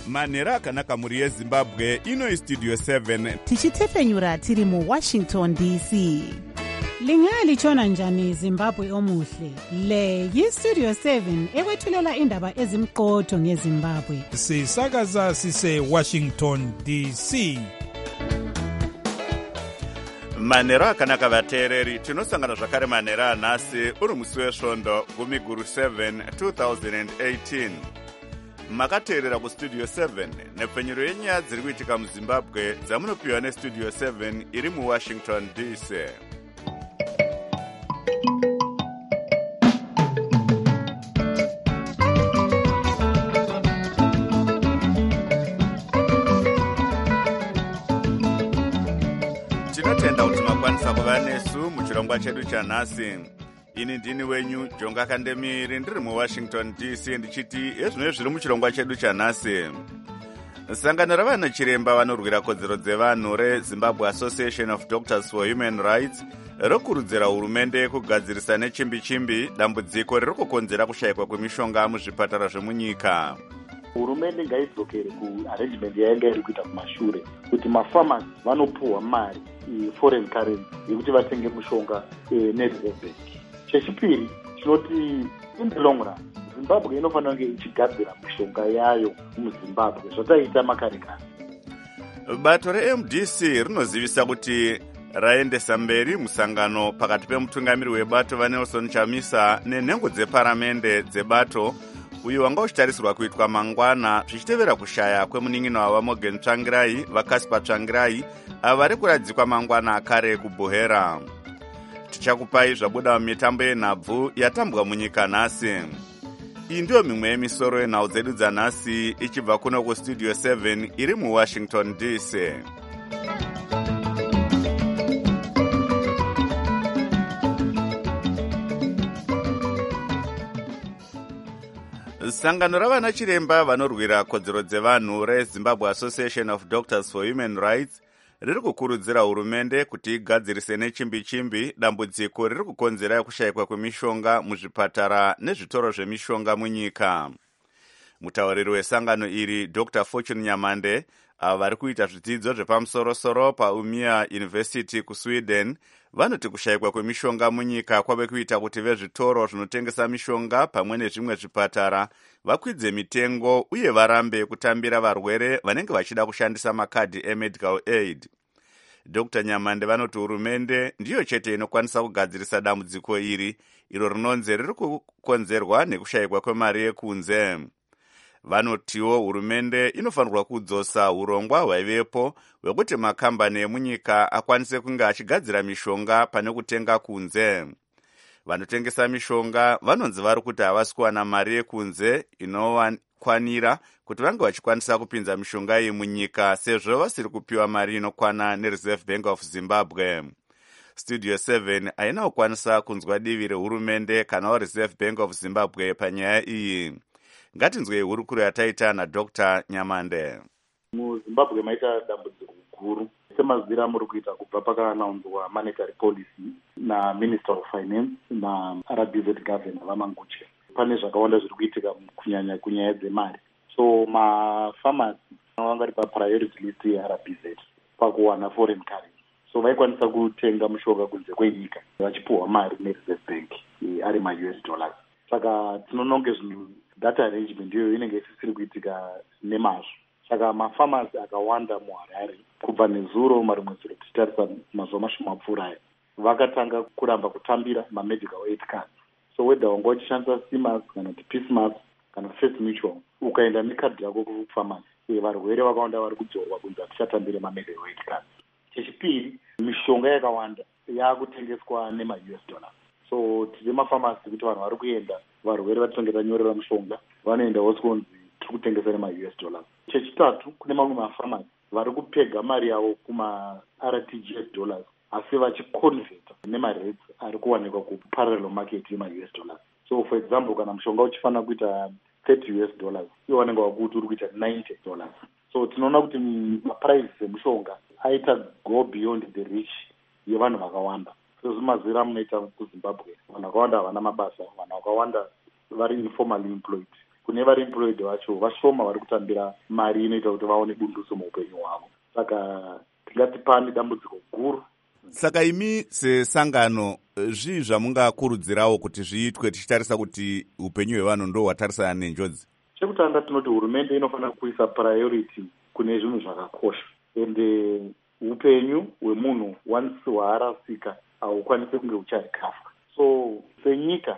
manhero akanaka mhuri yezimbabwe. Ino istudio 7 tichitefenyura tiri muWashington DC. Lingalitshona njani Zimbabwe omuhle? Le yistudio 7 ekwethulela indaba ezimqotho ngeZimbabwe. Sisakaza sise Washington DC. manhero akanaka vateereri, tinosangana zvakare manhero anhasi uri musi wesvondo 7 2018. makateerera kustudio 7 nepfenyuro yenyaya dziri kuitika muzimbabwe dzamunopiwa nestudio 7 iri muWashington DC. tinotenda kuti makwanisa kuva nesu muchirongwa chedu chanhasi. Ini ndini wenyu Jonga Kandemiri, ndiri muWashington DC, ndichiti ezvino zviri muchirongwa chedu chanhasi. Sangano ravana chiremba vanorwira kodzero dzevanhu reZimbabwe Association of Doctors for Human Rights rokurudzira hurumende kugadzirisa nechimbi-chimbi dambudziko riri kukonzera kushayikwa kwemishonga muzvipatara zvemunyika. Hurumende ngaidzokere kuarrangement yainga iri kuita kumashure kuti mafamasi vanopuhwa mari foreign currency yekuti vatenge mushonga nereserve bank. Chechipiri tinoti in the long run Zimbabwe inofanira kunge ichigadzira mishonga yayo muZimbabwe zvataita makare kare. Bato reMDC rinozivisa kuti raendesa mberi musangano pakati pemutungamiri webato vaNelson Chamisa nenhengo dzeparamende dzebato uyo wanga uchitarisirwa kuitwa mangwana zvichitevera kushaya kwemunin'ino wavaMorgan Tsvangirai vaCasper Tsvangirai ava vari kuradzikwa mangwana akare kuBuhera. Tichakupai zvabuda mumitambo yenhabvu yatambwa munyika nhasi. Iyi ndiyo mimwe yemisoro yenhau dzedu dzanhasi ichibva kuno kustudio 7 iri muWashington DC. Sangano ravana chiremba vanorwira kodzero dzevanhu reZimbabwe Association of Doctors for Human Rights riri kukurudzira hurumende kuti igadzirise nechimbi-chimbi dambudziko riri kukonzera kushayikwa kwemishonga muzvipatara nezvitoro zvemishonga munyika. Mutauriri wesangano iri Dr. Fortune Nyamande ava vari kuita zvidzidzo zvepamusoro-soro paUmeå University kuSweden vanoti kushayikwa kwemishonga munyika kwave kuita kuti vezvitoro zvinotengesa mishonga pamwe nezvimwe zvipatara vakwidze mitengo uye varambe kutambira varwere vanenge vachida kushandisa makadhi emedical aid. Dr. Nyamande vanoti hurumende ndiyo chete inokwanisa kugadzirisa dambudziko iri iro rinonzi riri kukonzerwa nekushayikwa kwemari yekunze. Vanotiwo hurumende inofanirwa kudzosa urongwa hwaivepo hwekuti makambani emunyika akwanise kunge achigadzira mishonga pane kutenga kunze. Vanotengesa mishonga vanonzi vari kuti havasi kuwana mari yekunze inokwanira kuti vange vachikwanisa kupinza mishonga iyi munyika sezvo vasiri kupiwa mari inokwana neReserve Bank of Zimbabwe. Studio 7 haina kukwanisa kunzwa divi rehurumende kana Reserve Bank of Zimbabwe panyaya iyi. Ngatinzwei hurukuro yataita naDr. Nyamande. MuZimbabwe maita dambudziko guru semaziviro amuri kuita kubva pakanaunzwa monetary policy naMinister of Finance naRBZ Governor vaManguche. Pane zvakawanda zviri kuitika kunyanya kunyaya dzemari. So mafamasi vanga vari papriority list yeRBZ pakuwana foreign currency. So vaikwanisa kutenga mushonga kunze kwenyika vachipuhwa mari neReserve Bank ari maUS dollars. Saka tinononge zvinhu data arrangement iyoyo inenge isisiri kuitika nemazvo. Saka mafamasi akawanda muHarare kubva nezuro marimwe zuro tichitarisa mazuva mashoma apfuura vakatanga kuramba kutambira mamedical aid cards. So whether wanga uchishandisa CMAS kana kuti PSMAS kana First Mutual ukaenda nekadhi yako kufamasi varwere vakawanda vari kudzorwa kunzi hatichatambire mamedical aid cards. Chechipiri mishonga yakawanda yakutengeswa nemaUS dollars. So tine mafamasi kuti vanhu vari kuenda varwere vatinenge tanyorera mushonga vanoenda wosikunzi tiri kutengesa nemaUS dollars. Chechitatu kune mamwe mafamasi vari kupega mari yavo kumaRTGS dollars asi vachiconvert nemarates ari kuwanikwa kuparallel market yemaUS dollars. So for example kana mushonga uchifanira kuita $30 iwo vanenge vakuti uri kuita $90. So tinoona kuti maprices emushonga aita go beyond the reach yevanhu vakawanda. Sezvimaziviro amunoita kuZimbabwe vanhu vakawanda havana mabasa, vanhu vakawanda vari informally employed kune vari employed vacho vashoma vari kutambira mari inoita kuti vaone bunduso muupenyu hwavo. Saka tingati pane dambudziko guru. Saka imi sesangano zvii zvamungakurudzirawo kuti zviitwe tichitarisa kuti upenyu hwevanhu ndo hwatarisana nenjodzi? Chekutanga tinoti hurumende inofanira kuisa priority kune zvinhu zvakakosha, ende upenyu hwemunhu once hwaarasika haukwanisi kunge ucharikavwa. So senyika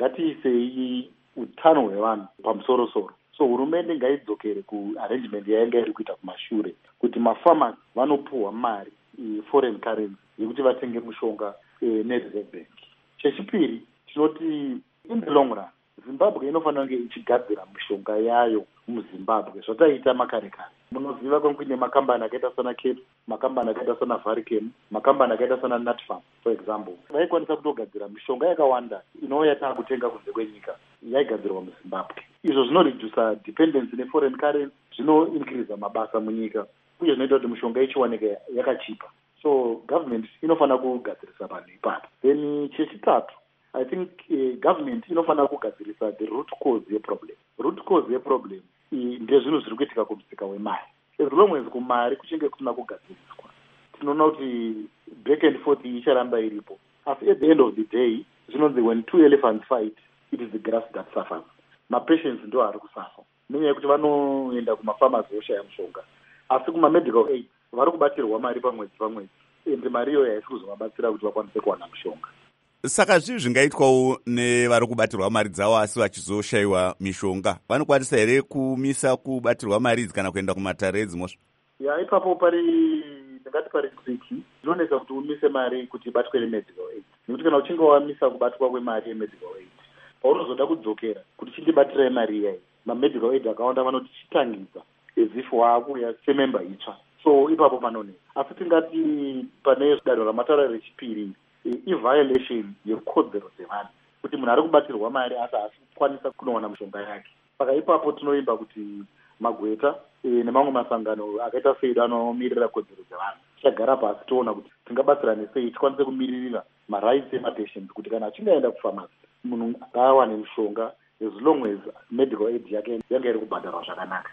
ngatiisei utano hwevanhu pamusoro-soro. So hurumende ngaidzokere kuarrangement yainga iri kuita kumashure kuti mafarmers vanopuhwa mari foreign currency yekuti vatenge mushonga nereserve bank. Chechipiri tinoti in the long run Zimbabwe inofanira kunge ichigadzira mishonga yayo muZimbabwe zvataita makare kare. Munoziva kune makambani akaita sana Cape, makambani akaita sana Varichem, makambani akaita sana Nutfarm for example. Vaikwanisa kutogadzira mishonga yakawanda inouya taakutenga kunze kwenyika yaigadzirwa muZimbabwe. Izvo zvinoredusa dependency neforeign currency, zvinoincrease mabasa munyika uye zvinoita kuti mishonga ichiwanika yakachipa. So government inofanira kugadzirisa vanhu ipapo. Then chechitatu, I think government inofanira kugadzirisa the root cause yeproblem. Root cause yeproblem ndezvinhu zviri kuitika kumusika wemari. As long as kumari kuchinge kusina kugadziriswa, tinoona kuti back and forth icharamba iripo. Asi at the end of the day, zvinonzi when two elephants fight, it is the grass that suffers. Mapatients ndo ari kusafa. Nenyaya yekuti vanoenda kumapharmacy voshaya mushonga. Asi kuma-medical aid vari kubatirwa mari pamwedzi, ende mari iyoyo haisi kuzovabatsira kuti vakwanise kuwana mushonga. Saka zvii zvingaitwawo nevari kubatirwa mari dzavo asi vachizoshayiwa mishonga? Vanokwanisa here kumisa kubatirwa mari idzi kana kuenda kumatare edzimosva? Ipapo ndingati pari tsiki zvinonetsa kuti umise mari kuti ibatwe nemedical aid. Nekuti kana uchinge wamisa kubatwa kwemari yemedical aid, paunozoda kudzokera kuti chindibatirai mari iyai, mamedical aid akawanda vanoti chitangidza as if waakuya sememba itsva. So ipapo panonetsa. Asi tingati pane danho ramatara rechipiri i-violation yekodzero dzevanhu, kuti munhu ari kubatirwa mari asi hasikwanisa kunowana mishonga yake. Saka ipapo tinoimba kuti magweta nemamwe masangano akaita sei anomirira kodzero dzevanhu tichagara pasi toona kuti tingabatsirane sei tikwanise kumiririra marights emapatients kuti kana achinge aenda kufamasi munhu ngaawane mishonga as long as medical aid yake yanga iri kubhadharwa zvakanaka.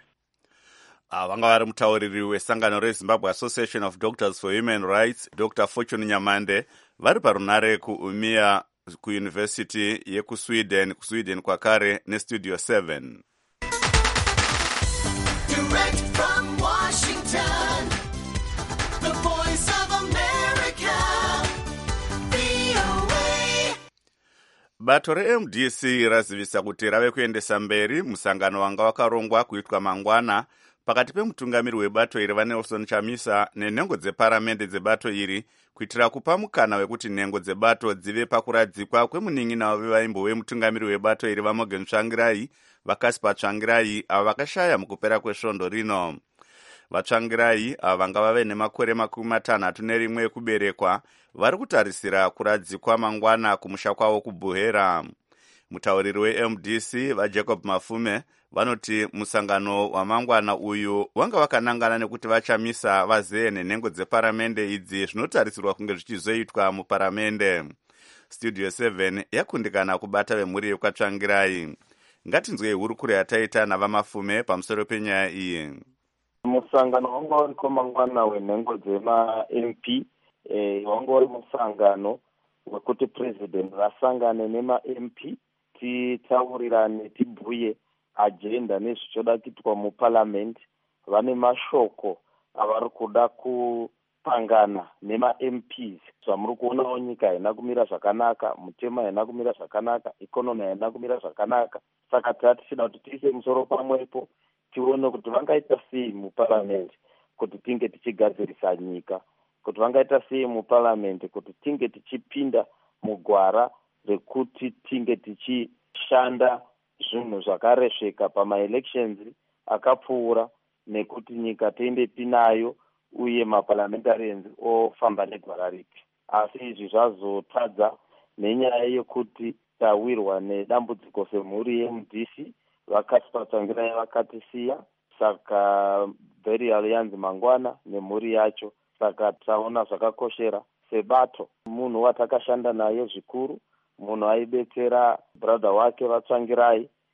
Vanga vari mutauriri wesangano reZimbabwe Association of Doctors for Human Rights, Dr. Fortune Nyamande, vari parunare kuUMIA kuUniversity yekusweden kwakare nestudio 7. Direct from Washington, the voice of America, VOA. Bato reMDC razivisa kuti rave kuendesa mberi musangano wanga wakarongwa kuitwa mangwana pakati pemutungamiri webato iri vaNelson Chamisa nenhengo dzeparamende dzebato iri kuitira kupa mukana wekuti nhengo dzebato dzive pakuradzikwa kwemunin'ina wevaimbo wemutungamiri webato iri vaMorgan Tsvangirai, vaCasper Tsvangirai avo vakashaya mukupera kwesvondo rino. VaTsvangirai avo vanga vave nemakore 61 ekuberekwa vari kutarisira kuradzikwa mangwana kumusha kwavo kuBuhera. Mutauriri weMDC vaJacob Mafume vanoti musangano wamangwana uyu wanga wakanangana nekuti vaChamisa vazeye nenhengo dzeparamende idzi zvinotarisirwa kunge zvichizoitwa muparamende. Studio 7 yakundikana kubata vemhuri yekwaTsvangirai. Ngatinzwei hurukuro yataita navaMafume pamusoro penyaya iyi. Musangano wanga uriko mangwana wenhengo dzema-MP, wanga uri musangano wekuti president vasangane nema-MP titaurirane tibhuye agenda nezvichoda kuitwa muparliament. Vane mashoko avari kuda kupangana nema-MPs. Zvamuri kuonawo nyika haina kumira zvakanaka, mutema haina kumira zvakanaka, ikonomi haina kumira zvakanaka. Saka tichida kuti tiise musoro pamwepo tione kuti vangaita sei muparliament kuti tinge tichigadzirisa nyika, kuti vangaita sei muparliament kuti tinge tichipinda mugwara rekuti tinge tichishanda zvinhu zvakaresveka pama-elections akapfuura, nekuti nyika tiende tinayo uye maparliamentarians ofamba negwara ripi. Asi izvi zvazotadza nenyaya yekuti tawirwa nedambudziko semhuri yeMDC, vaCasper Tsvangirai vakatisiya, saka burial yanzi mangwana nemhuri yacho. Saka taona zvakakoshera sebato munhu watakashanda naye zvikuru, munhu aibetsera brother wake vaTsvangirai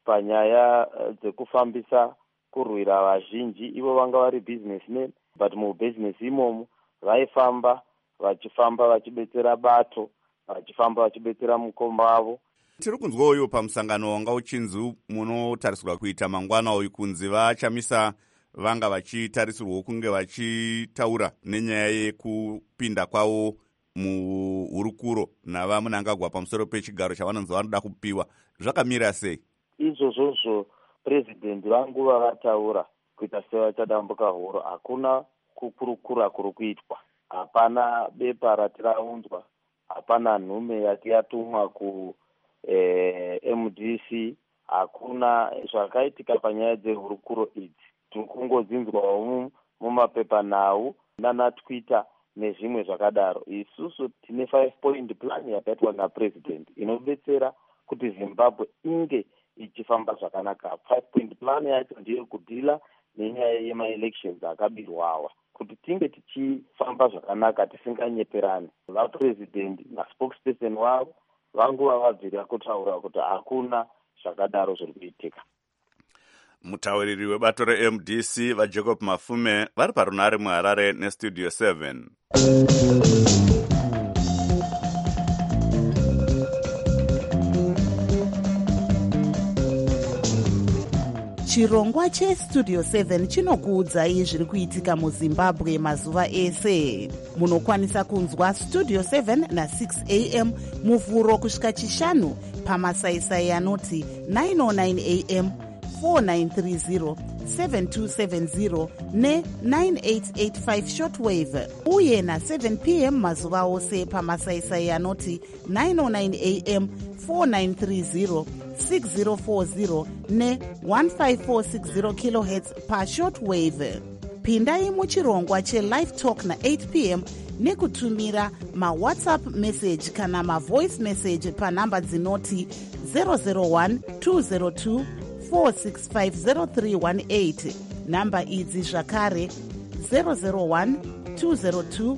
panyaya dzekufambisa kurwira vazhinji. Ivo vanga vari businessmen, but mubusiness imomo vaifamba vachibetsera bato, vachifamba vachibetsera mukoma wavo. Tiri kunzwa uyu pamusangano wanga uchinzi munotarisirwa kuita mangwana uyu kunzi vachamisa vanga vachitarisirwa kunge vachitaura nenyaya yekupinda kwavo muhurukuro navamunangagwa pamusoro pechigaro chavanonzi vanoda kupiwa. Zvakamira sei? Izvozvozvo president vanguva vataura kuita sevachadambuka huro. Hakuna kukurukura kuri kuitwa, hapana bepa ratiraunzwa, hapana nhume yati yatumwa ku MDC, hakuna zvakaitika panyaya dzehurukuro idzi. Tiri kungodzinzwawo mumapepa nhau nana Twitter nezvimwe zvakadaro. Isusu tine 5-point plan yakaitwa napresident inobetsera kuti Zimbabwe inge ichifamba zvakanaka. 5-point plan yacho ndiyo kudhila nenyaya yema-elections akabirwawa, kuti tinge tichifamba zvakanaka tisinganyeperani. Vapresident naspokesperson wavo vanguva vabvira kutaura kuti hakuna zvakadaro zviri kuitika. Mutauriri webato reMDC vaJacob Mafume vari parunare muHarare neStudio 7. Chirongwa cheStudio 7 chinokuudzai zviri kuitika muZimbabwe mazuva ese. Munokwanisa kunzwa Studio 7 na6 am muvhuro kusvika chishanu pamasaisai anoti 909 am, 4930, 7270 ne9885 shortwave, uye na7 pm mazuva ose pamasaisai anoti 909 am, 4930, 6040 ne1540 kHz pashortwave. Pindai muchirongwa chelive talk na8 pm nekutumira mawhatsapp message kana mavoice message panhamba dzinoti 001 202 4650318. Namba idzi zvakare 001 202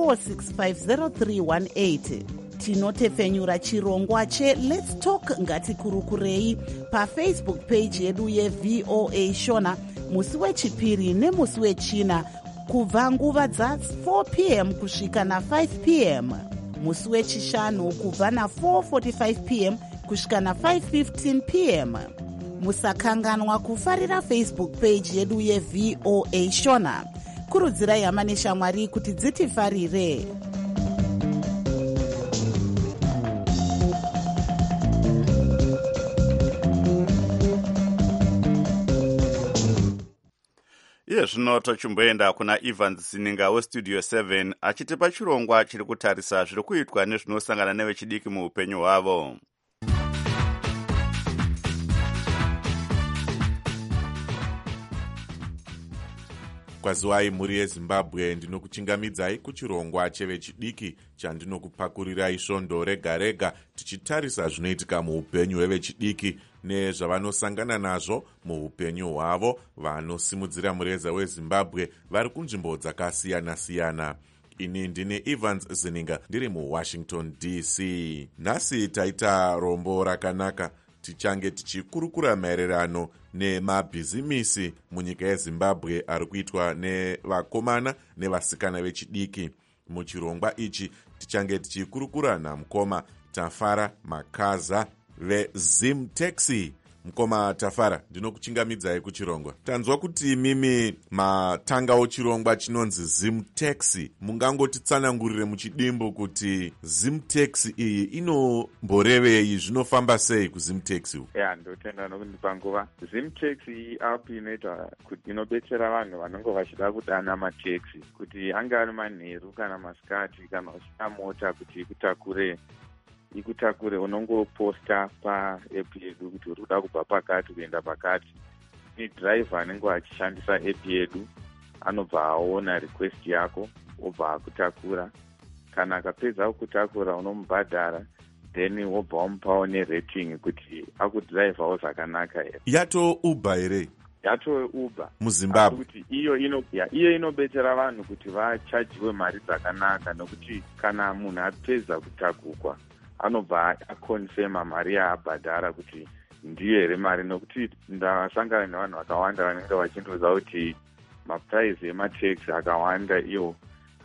4650318. Tinotefenyura chirongwa cheLet's Talk ngatikurukurei pafacebook page yedu yeVOA Shona musi wechipiri nemusi wechina kubva nguva dza4 pm kusvika na5 pm, musi wechishanu kubva na4:45 pm kusvika na5:15 pm. Musakanganwa kufarira Facebook page yedu yeVOA Shona. Kurudzirai hama neshamwari kuti dzitifarire. Iye zvino tochimboenda kuna Evans Sininga weStudio 7 achitipa chirongwa chiri kutarisa zviri kuitwa nezvinosangana nevechidiki muupenyu hwavo. Kwaziwai mhuri yeZimbabwe, ndinokuchingamidzai kuchirongwa chevechidiki chandinokupakurirai svondo rega rega tichitarisa zvinoitika muupenyu hwevechidiki nezvavanosangana nazvo muupenyu hwavo vanosimudzira mureza weZimbabwe vari kunzvimbo dzakasiyana-siyana. Ini ndine Evans Zininga ndiri muWashington DC. Nhasi taita rombo rakanaka, tichange tichikurukura maererano nemabhizimisi munyika yeZimbabwe ari kuitwa nevakomana nevasikana vechidiki. Muchirongwa ichi tichange tichikurukura namukoma Tafara Makaza veZimTaxi. Mukoma Tafara, ndinokuchingamidzai kuchirongwa. Tanzwa kuti mimi matangawo chirongwa chinonzi ZimTaxi. Mungangotitsanangurire muchidimbo kuti ZimTaxi iyi inomborevei, zvinofamba sei kuZimTaxi? Ndotenda nokundipa nguva. ZimTaxi iyi app inoita kuti inobetsera vanhu vanenge vachida kudana mataxi kuti anga ari manheru kana masikati kana usina mota kuti ikutakure unongoposta paapp yedu kuti uri kuda kubva pakati kuenda pakati. Ni driver anenge achishandisa app yedu anobva aona request yako obva akutakura. Kana akapedza kukutakura unomubhadhara, then wobva wamupawo nerating kuti akudhiraivhawo zvakanaka here. Yato Uber here? Yato Uber muZimbabwe. Kuti iyo inobetsera vanhu kuti vachajiwe mari dzakanaka, nokuti kana munhu apedza kutakukwa anobva akonfirma mari yaabhadhara kuti ndiyo here mari, nokuti ndasangana nevanhu vakawanda vanenge vachindoudza kuti mapuraizi emateksi akawanda iyo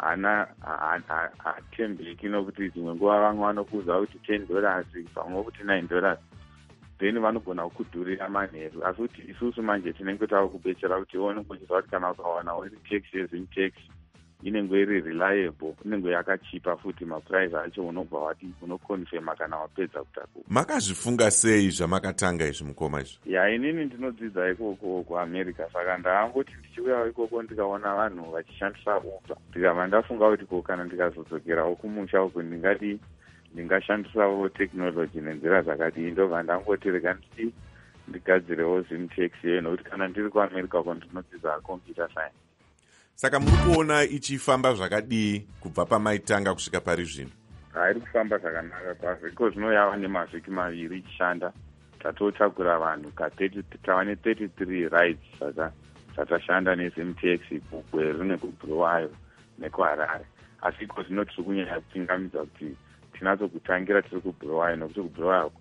hatembeki, nokuti dzimwe nguva vamwe vanokuudza kuti $10 pamwe kuti $9, then vanogona kukudhurira manheru. Asi kuti isusu manje tinenge tava kubetsera kuti onenge uchiziva kuti kana ukawana iri teksi yezimteksi inenge iri reliable, inenge yakachipa futi, mapuraizi acho unobva wati unokonfema kana wapedza kutakura. Makazvifunga sei zvamakatanga izvi mukoma izvi? Inini ndinodzidza ikoko kuamerica, saka ndaangoti ndichiuya ikoko ndikaona vanhu vachishandisa Uber, ndikabva ndafunga kuti kana ndikazodzokerawo kumusha uko ndingashandisawo tekinoloji nenzira dzakadii. Ndobva ndangoti rega ndigadzirewo zimteksi iyoyo, nokuti kana ndiri kuamerica uko ndinodzidza computer science. Saka muri kuona ichifamba zvakadii kubva pamaitanga kusvika pari zvino? Iri kufamba zvakanaka kwazvo, iko zvino yava nemavhiki maviri ichishanda. Tatotakura vanhu tava ne33 rides dzatashanda nezimteksi kuGweru nekuBulawayo nekuHarare. Asi iko zvino tiri kunyanya kupingamidza kuti tinatsokutangira tiri kuBulawayo, nokuti kuBulawayo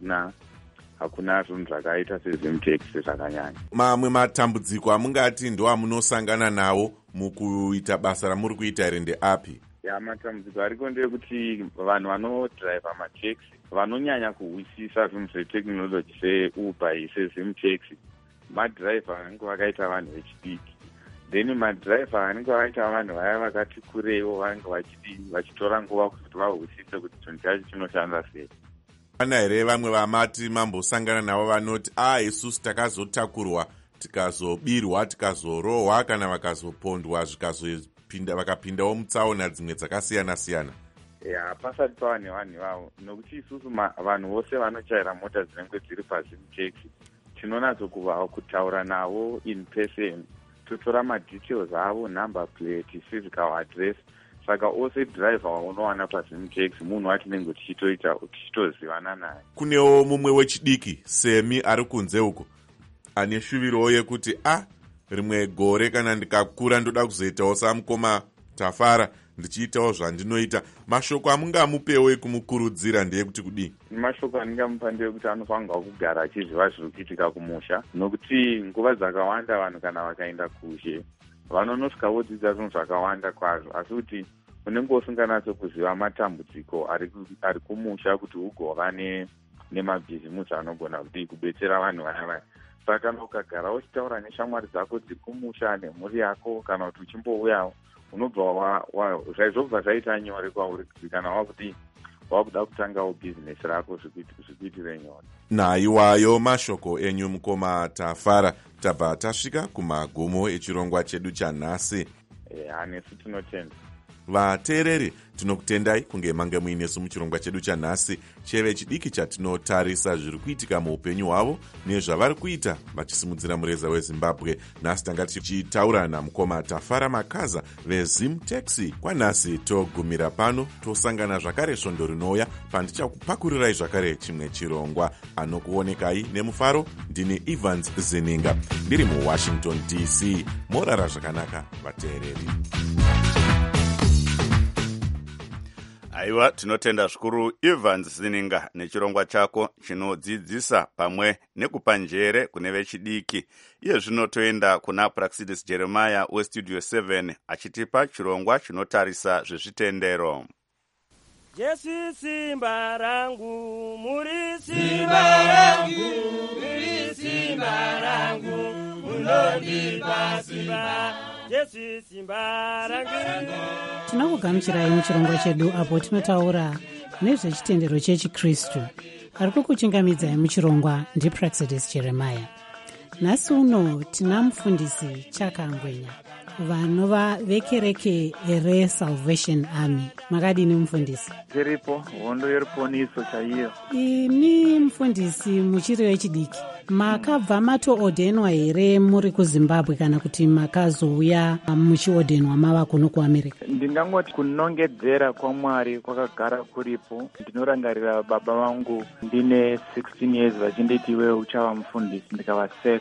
hakuna zvinhu zvakaita sezimteksi zvakanyanya. Mamwe matambudziko amungati ndo amunosangana nawo mukuita basa ramuri kuita here ndeapi? Matambudziko ariko ndeyekuti vanhu vanodhiraivha mateksi vanonyanya kuhwisisa zvinhu zvetekinoloji seUber sezimteksi madhiraivha vanenge vakaita vanhu vechidiki, then madhiraivha vanenge vakaita vanhu vaya vakati kureiwo vanenge vachitora nguva kuti vahwisise kuti chinhu chacho chinoshanda sei. Pana here vamwe vamati mambosangana navo vanoti isusu takazotakurwa tikazobirwa tikazorohwa kana vakazopondwa vakapindawo mutsaona dzimwe dzakasiyana-siyana? Pasati pava nevanhu ivavo, nokuti isusu vanhu vose vanochaira mota dzinenge dziri pazimteksi tinonatsokuvawo kutaura navo in person, totora madetails avo, number plate, physical address. Saka ose dhiraivha waunowana pazimteksi munhu watinenge tichitozivana naye. Kunewo mumwe wechidiki Semi ari kunze uko ane shuvirowo yekuti rimwe gore kana ndikakura ndoda kuzoitawo samukoma Tafara ndichiitawo zvandinoita. Mashoko amungamupewo ekumukurudzira ndeyekuti kudii? Mashoko andingamupa ndeyekuti anofanirwa kugara achiziva zviri kuitika kumusha, nokuti nguva dzakawanda vanhu kana vakaenda kushe vanonosvika vodzidza zvinhu zvakawanda kwazvo, asi kuti unenge usinganatsokuziva matambudziko ari kumusha kuti ugova nemabhizimusi anogona kuti kubetsera vanhu vaya. Saka kana ukagara uchitaura neshamwari dzako dziri kumusha nemhuri yako, kana kuti uchimbouyawo unobva zvaizobva zvaita nyore kwauri kana wakuda kutangawo bhizinesi rako zvikuitire nyore. Naiwayo mashoko enyu mukoma Tafara. Tabva tasvika kumagumo echirongwa chedu chanhasi. Nesu tinotenda. Vateereri, tinokutendai kunge mange muinesu muchirongwa chedu chanhasi cheve chidiki chatinotarisa zviri kuitika muupenyu hwavo nezvavari kuita vachisimudzira mureza weZimbabwe. Nhasi tanga tichitaura namukoma Tafara Makaza vezimteksi. Kwanhasi togumira pano, tosangana zvakare svondo rinouya pandichakupakurirai zvakare chimwe chirongwa. Anokuonekai nemufaro ndini Evans Zininga ndiri muWashington DC. Morara zvakanaka vateereri. Aiwa, tinotenda zvikuru Evans Zininga nechirongwa chako chinodzidzisa pamwe nekupa njere kune vechidiki. Iye zvino toenda kuna Praxidis Jeremiah weStudio 7 achitipa chirongwa chinotarisa zvezvitendero. Jesu simba rangu, muri simba rangu, muri simba rangu, munondipa simba. Jesu simba rangu. Tinokugamuchirai muchirongwa chedu apo tinotaura nezvechitendero chechiKristu. Ari kukuchingamidzai muchirongwa ndiPraxidis Jeremiah. Nhasi uno tina mufundisi Chakangwenya vanova vekereke reSalvation Army. Makadini mufundisi? Dziripo hondo yeruponiso chaiyo. Ini mufundisi muchiri wechidiki, makabva matoodenwa here muri kuZimbabwe kana kuti makazouya muchiodenwa mava kuno kuAmerica? Ndingangoti kunongedzera kwaMwari kwakagara kuripo. Ndinorangarira baba vangu ndine 16 years vachinditi iwe uchava mufundisi, ndikavaseka.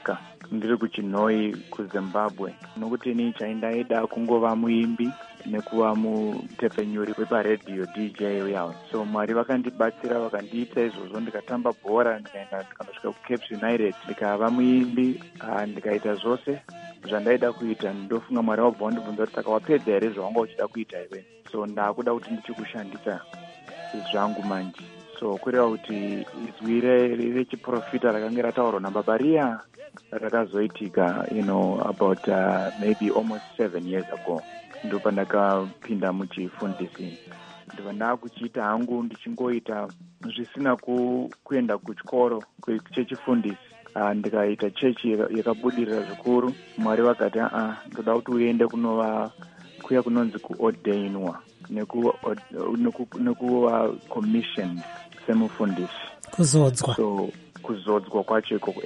ndiri kuchinhoi kuzimbabwe, nokuti ini chaindaida kungova muimbi nekuva mutepfenyuri weparedhiyo DJ uyawo. So Mwari vakandibatsira vakandiita izvozvo, ndikatamba bhora, ndikaenda ndikandosvika kuCape United, ndikava muimbi, ndikaita zvose zvandaida kuita. Ndofunga Mwari wabva wandibvunza kuti saka wapedza here zvawanga uchida kuita iwe. So ndakuda kuti ndichikushandisa zvangu manje. So kureva kuti izwi rechiprofita rakanga rataurwa nababa riya rakazoitika about maybe almost 7 years ago, ndo pandakapinda muchifundisi. Ndibva ndakuchiita hangu ndichingoita zvisina kuenda kuchikoro chechifundisi. Ndikaita chechi yakabudirira zvikuru. Mwari vakati ndoda kuti uende kuya kunonzi kuordainwa nekuva commissioned semufundisi, kuzodzwa. So kuzodzwa kwacho ikoko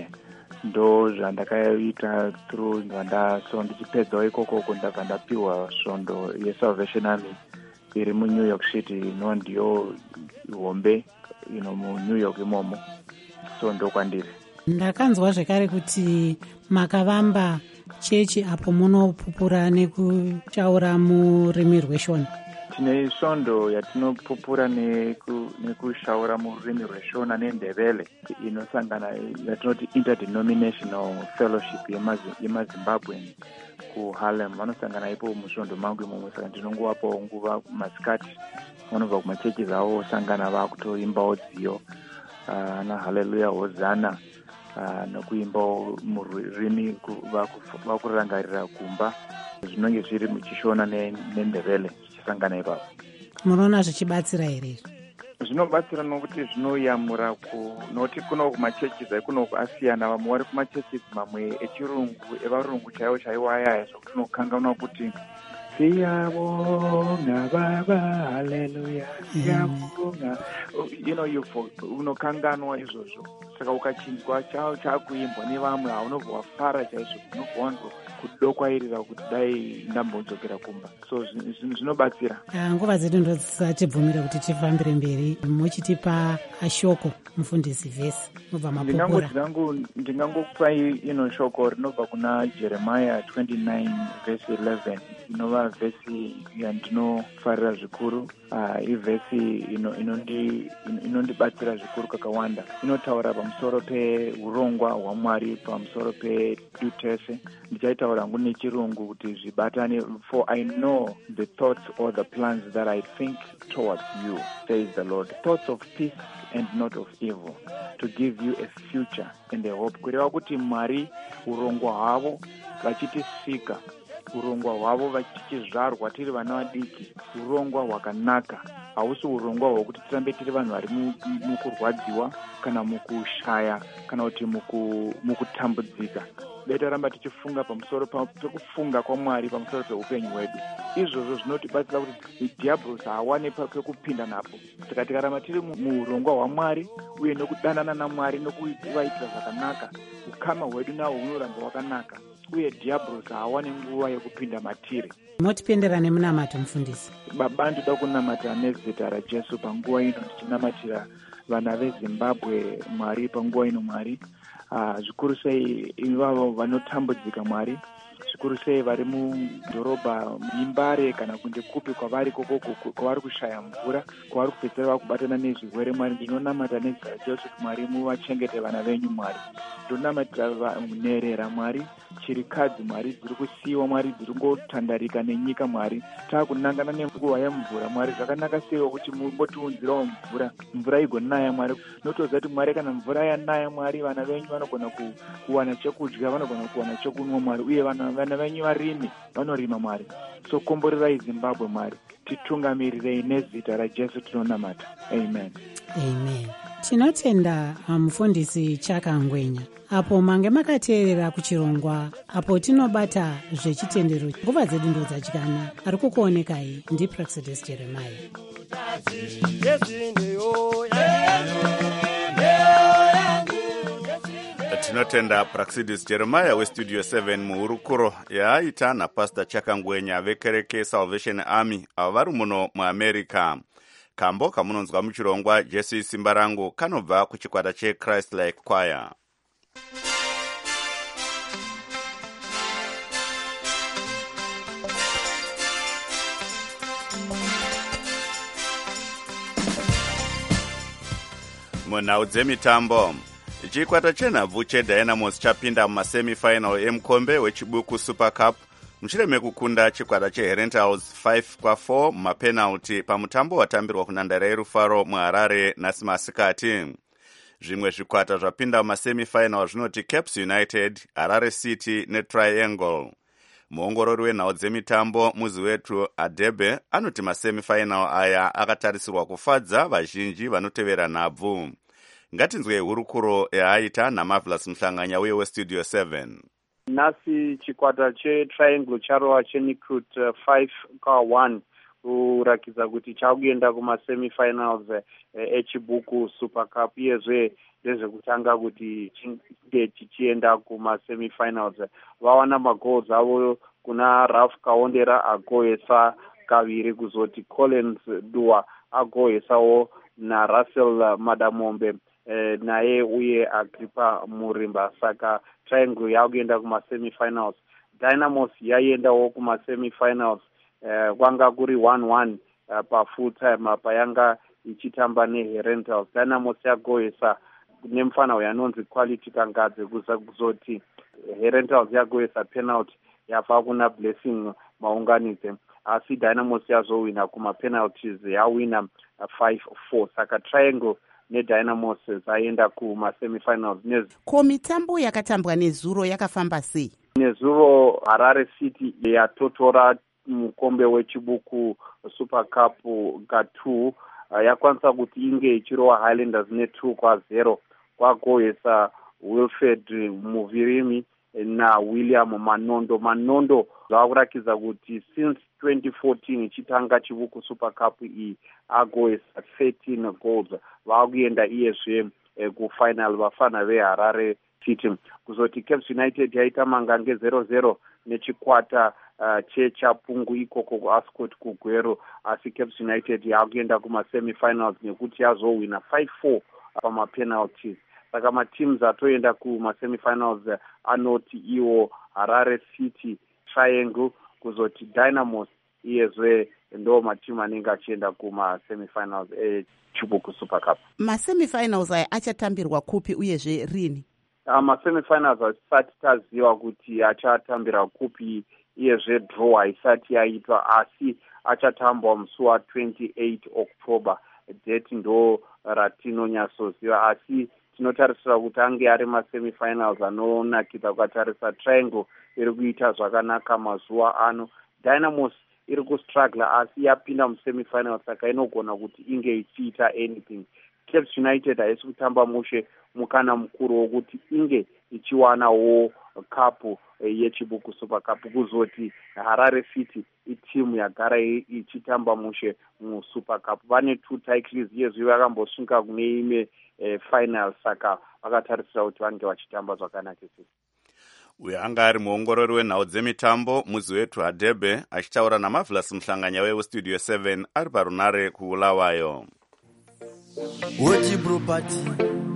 ndo zvandakaita through so ndichipedzawo ikoko ndabva ndapiwa svondo yeSalvation Army iri muNew York City, ndiyo hombe muNew York imomo. So ndo kwandiri. Ndakanzwa zvekare kuti makavamba chechi apo munopupura nekuchaura murimi rweshona. Tine svondo yatinopupura nekushaura murimi rweshona nendebele inosangana yatinoti interdenominational fellowship yemazimbabwe kuHarlem. Vanosangana ipo musvondo mangu imomo, saka ndinongovapo nguva masikati. Vanobva kumachechi zavo osangana vakutoimbawo dziyo na haleluya hozana nokuimbawo murimi vakurangarira kumba zvinenge zviri muchishona nendebele zvichisangana ipapo. Munoona zvichibatsira here? Zvinobatsira nokuti zvinoyamura noti kuno kumachechi kuno asiyana. Vamwe vari kumachechi mamwe echirungu evarungu chaivo chaiwaya zvokuti unokanganwa kuti siyabonga baba haleluya siyabonga unokanganwa izvozvo. Saka ukachinzwa chakuimbwa nevamwe haunobva wafara chaizvo, unobva kudokwairira kuti dai ndambonzokera kumba. So zvinobatsira. Nguva dzedu ndosatibvumira kuti tifambire mberi, muchitipa ashoko mufundisi vhesi nobva mapupura. Ndingangokupai shoko rinobva kuna Jeremiah 29 verse 11 inova vhesi yandinofarira zvikuru. Ivhesi inondibatsira zvikuru kakawanda. Inotaura pamusoro peurongwa hwaMwari, pamusoro pedutese. Ndichaitaura hangu nechirungu kuti zvibatane. For I know the thoughts or the plans that I think towards you, says the Lord, thoughts of peace and not of evil, to give you a future and a hope. Kureva kuti Mwari urongwa hwavo vachitisika, urongwa hwavo vachizvarwa tiri vana vadiki, urongwa hwakanaka. Hausi urongwa hwokuti tirambe tiri vanhu vari mukurwadziwa kana mukushaya kana kuti mukutambudzika. Betaramba tichifunga pamusoro pekufunga kwaMwari pamusoro peupenyu hwedu. Izvozvo zvinotibatsira kuti dhiabhorosi hawane pekupinda napo. Saka tikaramba tiri muurongwa hwaMwari uye nokudanana naMwari nokuvaitira zvakanaka, ukama hwedu nawo hunoramba hwakanaka, uye dhiabhorosi hawane nguva yekupinda matiri. Motipendera nemunamato mufundisi. Baba, ndoda kunamata nezita raJesu panguva ino, ndichinamatira vana veZimbabwe Mwari panguva ino Mwari. Zvikuru sei ivavo vanotambudzika Mwari, zvikuru sei vari mudhorobha imbare kana kunze kupi kwavari kwavari kushaya mvura, kwavari kupedzera vakubatana nezvirwere Mwari. Ndinonamata nezita raJesu kuti Mwari muvachengete vana venyu Mwari. Ndinonamatira munherera Mwari, chirikadzi Mwari dziri kusiyiwa Mwari, dziri ngotandarika nenyika Mwari. Taakunangana nenguva yemvura Mwari, zvakanaka seiwo kuti mumbotiunzirawo mvura igonaya Mwari. Notoziva kuti Mwari kana mvura yanaya Mwari, vana venyu vanogona kuwana chekudya, vanogona kuwana chekunwa Mwari, uye vana venyu varimi vanorima Mwari. So komborerai Zimbabwe Mwari, titungamirirei nezita raJesu tinonamata. Amen. Amen. Tinotenda mufundisi Chakangwenya apo mange makateerera kuchirongwa apo tinobata zvechitendero. Nguva dzedu ndo dzadyana. Ari kukuonekai ndiPraxidis Jeremiah. Tinotenda Praxidis Jeremiah westudio 7 muhurukuro yaaita naPastor Chakangwenya vekereke Salvation Army avo vari muno muAmerica. Kambo kamunonzwa muchirongwa Jesu Simba Rangu kanobva kuchikwata cheChrist Like Choir. munhau dzemitambo, chikwata chenhabvu chedynamos chapinda mumasemifinal emukombe wechibuku super cup mushure mekukunda chikwata cheherentals 5-4 mumapenalty pamutambo watambirwa kunhandare yerufaro muharare nhasi masikati. Zvimwe zvikwata zvapinda mumasemifinal zvinoti Caps United, Harare City neTriangle. Muongorori wenhau dzemitambo muzi wetu Adebe anoti masemifinal aya akatarisirwa kufadza vazhinji vanotevera nhabvu. Ngatinzwe hurukuro yaaita naMarvelous Mhlanganya uye westudio 7. Nhasi chikwata cheTriangle charova cheNicrut 5-1 kurakidza kuti chakuenda kumasemifinals echibuku super cup. Iyezve ndezvekutanga kuti chinge chichienda kumasemifinals. Vawana magoals avo kuna Ralph Kaondera agohesa kaviri, kuzoti Collins Dua agohesawo naRussell Madamombe naye uye Agrippa Murimba. Saka Triangle yakuenda kumasemifinals. Dynamos yaiendawo kumasemifinals. Kwanga kuri 1-1 pafull time payanga ichitamba neherentals. Dynamos yagohesa nemufana yanonzi Quality Kangadze kuzoti herentals yagohesa penalty yabva kuna Blessing Maunganidze, asi Dynamos yazowina kumapenalties, yawina 5-4. Saka Triangle neDynamos zaenda kumasemifinals. Ko mitambo yakatambwa nezuro yakafamba sei? Nezuro Harare City yatotora mukombe wechibuku super cup ka2, yakwanisa kuti inge ichirova Highlanders ne2-0 kwagohesa Wilfred Muvirimi naWilliam Manondo. Zvakurakidza kuti since 2014 ichitanga chibuku super cup iyi agohesa 13 goals. Vakuenda iyezve kufinal vafana veHarare City. Kuzoti Caps United yaita mangange 0-0 nechikwata chechapungu ikoko kuAscot kuGwero, asi Caps United yakuenda kumasemifinals nekuti yazowina 5-4 pamapenalties. Saka mateams atoenda kumasemifinals anoti iwo Harare City, Triangle, kuzoti Dynamos iyezve ndo matimu anenge achienda kumasemifinals echibuku super cup. Masemifinals aya achatambirwa kupi uyezve rini? Masemifinals hatisati taziva kuti achatambira kupi, iyezve draw haisati yaitwa, asi achatambwa musi wa28 October. Date ndo ratinonyatsoziva, asi tinotarisira kuti ange ari masemifinals anonakidza kutarisa. Triangle iri kuita zvakanaka mazuva ano. Dynamos iri kustruggle asi yapinda musemifinals, saka inogona kuti inge ichiita anything. Caps United haisi kutamba mushe mukana mukuru wokuti inge ichiwanawo cup yechibuku super cup. Kuzoti Harare City itimu yagara ichitamba mushe musuper cup. Vane 2 titles iyezve vakambosvika kune imwe final, saka vakatarisira kuti vange vachitamba zvakanakisisa. Uyo anga ari muongorori wenhau dzemitambo muzi wetu Adebe achitaura naMarvelous Mhlanganya westudio 7 ari parunare kuulawayo. Woji property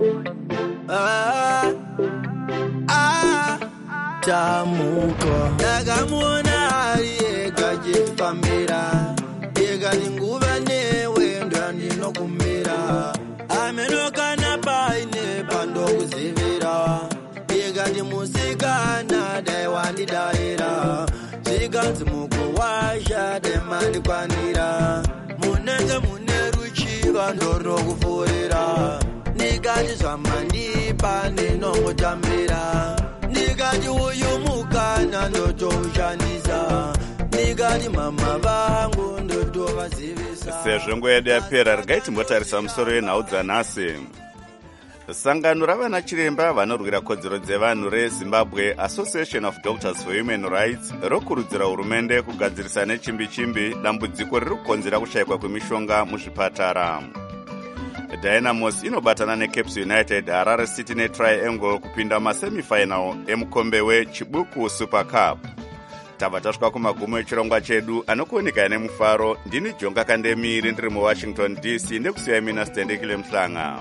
tamuko ndakamuona ari ega chifambira ega ninguva newe ndandinokumira amenokana paine pandokuzivira ega ndimusikana dai wandidaira zvikanzi mukuwasha demandikwanira munenge mune ruchiva ndorokufurira nikati zvamandipa ndinongotambira nikati uyu mukana ndotoushandisa nikati mama vangu ndotovazivisa. Sezvo nguva yedu yapera, regai timbotarisa musoro wenhau dzanhasi. Sangano ravana chiremba vanorwira kodzero dzevanhu reZimbabwe, Association of Doctors for Human Rights, rokurudzira hurumende kugadzirisa nechimbi-chimbi dambudziko riri kukonzera kushayikwa kwemishonga muzvipatara. Dynamos inobatana neCaps United, Harare City neTriangle kupinda masemifinal emukombe wechibuku super cup. Tabva tasvika kumagumo echirongwa chedu anokuoneka nemufaro. Ndini Jonga Kandemiri ndiri muWashington DC nekusiya mina Stendekile Mhlanga.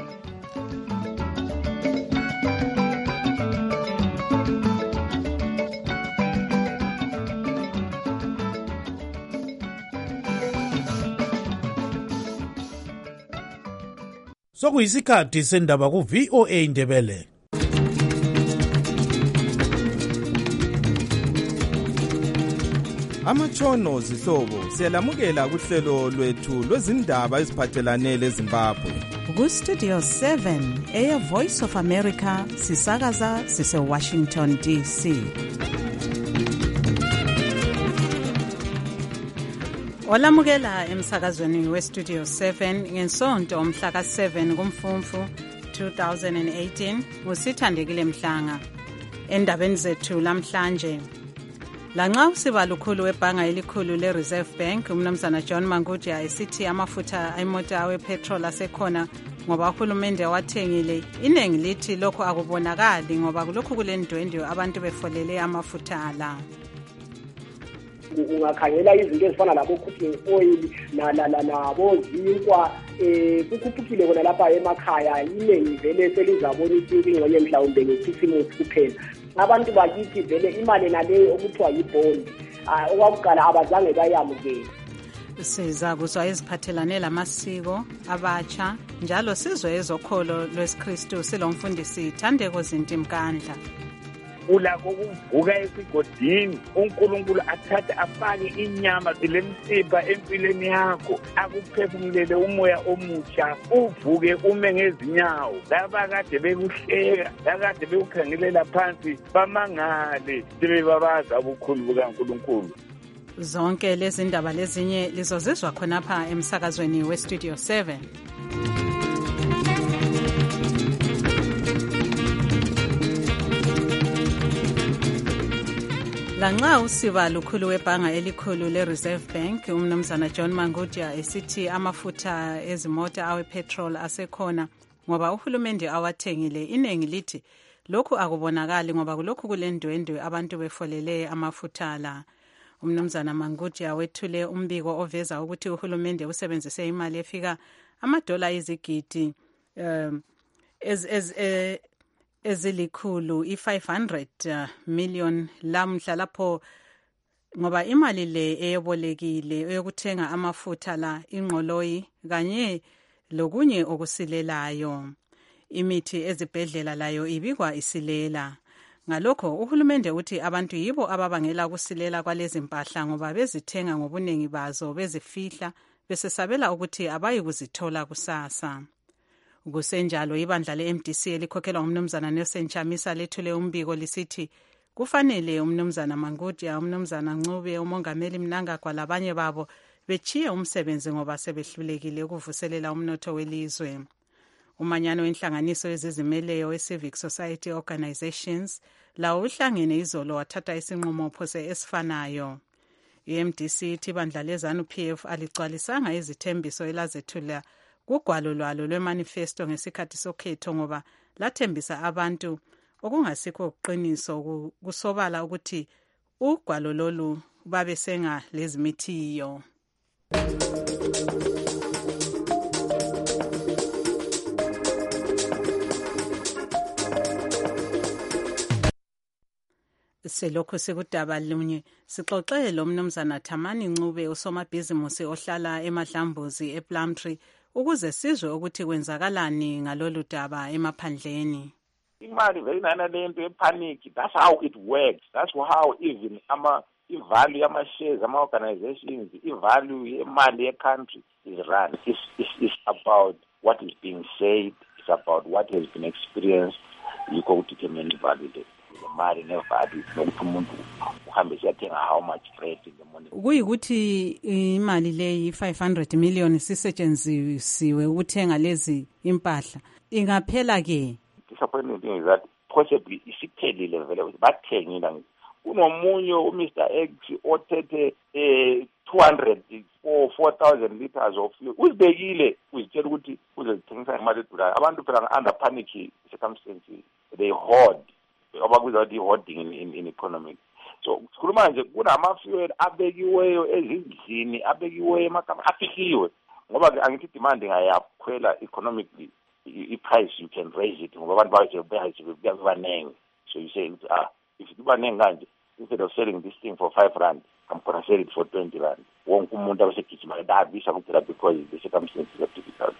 sokuyisikhathi sendaba ku-VOA Indebele. Amatshono zihlobo siyalamukela kuhlelo lwethu lwezindaba eziphathelane leZimbabwe. Ku-Studio 7 Air Voice of America sisakaza sise-Washington DC. Olamukela emsakazweni we-Studio 7 ngensonto mhla ka-7 kuMfumfu 2018 usithandekile Mhlanga. Endabeni zethu lamhlanje, lanxa usiba lukhulu webhanga elikhulu le-Reserve Bank umnumzana John Mangudya esithi amafutha emota awepetrol asekhona ngoba uhulumende wathengile, iningi lithi lokho akubonakali ngoba kulokhu kulendwendwe abantu befolele amafutha la. Ungakhangela izinto ezifana labo-cooking oil nabozinkwa kukhuphukile kona lapha emakhaya, iningi vele selizabona ingxenye mhlawumbe ngekhisimusi kuphela. Abantu bakithi vele imali naleyo okuthiwa yibhondi okwakuqala abazange bayamukele. Siza kuzwa eziphathelane lamasiko abatsha njalo sizwe ezokholo lwesikristu silomfundisi Thandeko Zintimkandla. Ulakho ukuvuka esigodini uNkulunkulu athathe afake inyama lemsipha empilweni yakho, akuphefumulele umoya omutsha, uvuke ume ngezinyawo. Laba kade bekuhleka, lakade bekukhangelela phansi bamangale sebebabaza ubukhulu bukaNkulunkulu. Zonke lezi ndaba lezinye lizozizwa khonapha emsakazweni we-Studio 7. Lanxa usiba lukhulu webhanga elikhulu le-Reserve Bank umnumzana John Mangudya esithi amafutha ezimota awepetrol asekhona ngoba uhulumende awathengile, iningi lithi lokhu akubonakali ngoba kulokhu kulendwendwe abantu befolele amafutha la. Umnumzana Mangudya wethule umbiko oveza ukuthi uhulumende usebenzise imali efika amadola izigidi ezilikhulu i-500 million lamhla lapho ngoba imali le eyobolekile eyokuthenga amafutha la, ingqoloyi kanye lokunye okusilelayo. Imithi ezibhedlela layo ibikwa isilela. Ngalokho uhulumende uthi abantu yibo ababangela ukusilela kwalezi mpahla ngoba bezithenga ngobuningi bazo bezifihla besesabela ukuthi abayi kuzithola kusasa. Kusenjalo ibandla le-MDC elikhokhelwa umnumzana Nelson Chamisa lethule umbiko lisithi kufanele umnumzana Mangudya, umnumzana Ncube, umongameli Mnangagwa labanye babo bechiye umsebenzi ngoba sebehlulekile ukuvuselela umnotho welizwe. Umanyano wenhlanganiso ezizimeleyo we-Civic Society Organizations lawo uhlangene izolo wathatha isinqumo phose esifanayo. I-MDC ithi ibandla leZANU-PF aligcwalisanga izithembiso elazethula kugwalo lwalo lwemanifesto ngesikhathi sokhetho ngoba lathembisa abantu okungasikho uqiniso kusobala ukuthi ugwalo lolu babesenga lezimithiyo. Selokho sekudaba lunye sixoxe lo mnumzana Thamani Ncube usomabhizimusi ohlala eMadlambuzi ePlumtree ukuze sizwe ukuthi kwenzakalani ngalolu daba emaphandleni. Imali veyinana lento epanic, that's how it works. That's how even i-value yama-shares, ama-organizations, i-value yemali ye-country is run. It's about what is being said, it's about what has been experienced. Yikho ukuthi determine value mali ne-value nokuthi umuntu uhambe siyathenga how much bread in the morning. Kuyikuthi imali leyi 500 million sisetshenzisiwe ukuthenga lezi impahla ingaphela ke. Disappointing thing is that possibly isiphelile vele bathengile. Kunomunye uMr X othethe 200 or 4,000 liters of fuel. Uzibekile uzitshela ukuthi uzozithengisa ngemali edurayo. Abantu phela under panic circumstances they hoard. Without the hoarding in economic. So sikhuluma nje kunama-fuel abekiweyo ezindlini, abekiweyo emakama afikiwe ngoba angithi demand ngayakhwela economically, i-price you can raise it ngoba abantu babanengi. So you say if ibanengi kanje, instead of selling this thing for 5 rand, I'm going to sell it for 20 rand. Wonke umuntu abesegijima dabisa kuphela because the circumstances are difficult.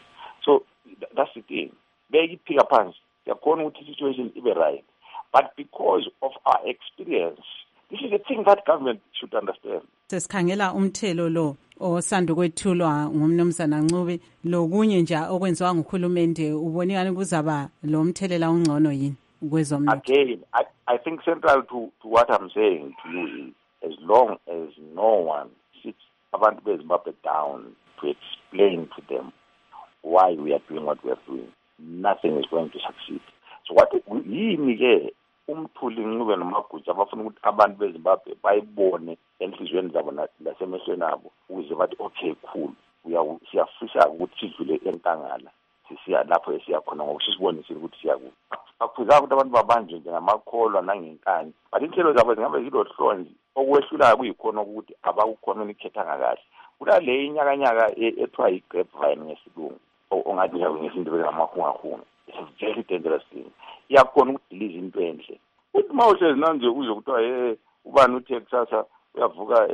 So that's the thing. Beyiphika phansi yakhona ukuthi situation ibe right, but because of our experience, this is a thing that government should understand. Sesikhangela umthelo lo osanda kwethulwa ngumnumzana Ncube lokunye nje okwenziwa nguhulumende, ubone ngani kuzaba lo mthelela ongcono yini kwezomnotho? Again, I think central to what I'm saying to you is, as long as no one sits abantu beZimbabwe down to explain to them why we are doing what we are doing, nothing is going to succeed. So what yini ke umthuli Ncube noMagutsha abafuna ukuthi abantu beZimbabwe bayibone enhlizweni zabo nasemehlweni abo ukuze bathi okay cool, siyafisa ukuthi sidlule enkangala sisiya lapho esiya khona ngoba sisibonisile ukuthi siya ku akufuzanga ukuthi abantu babanjwe njengamakholwa nangenkani, but inhlelo zabo zingabe zilohlonzi okwehlulayo kuyikhona ukuthi abakucommunicatanga kahle. Kulale inyakanyaka ethiwa yi-grapevine ngesilungu ongathi ngesinto bezamahungahunga. It's a very dangerous thing. Iyakhona ukudiliza into enhle uthi uma uhlezi nanje uze kuthiwa ubani uthe kusasa uyavuka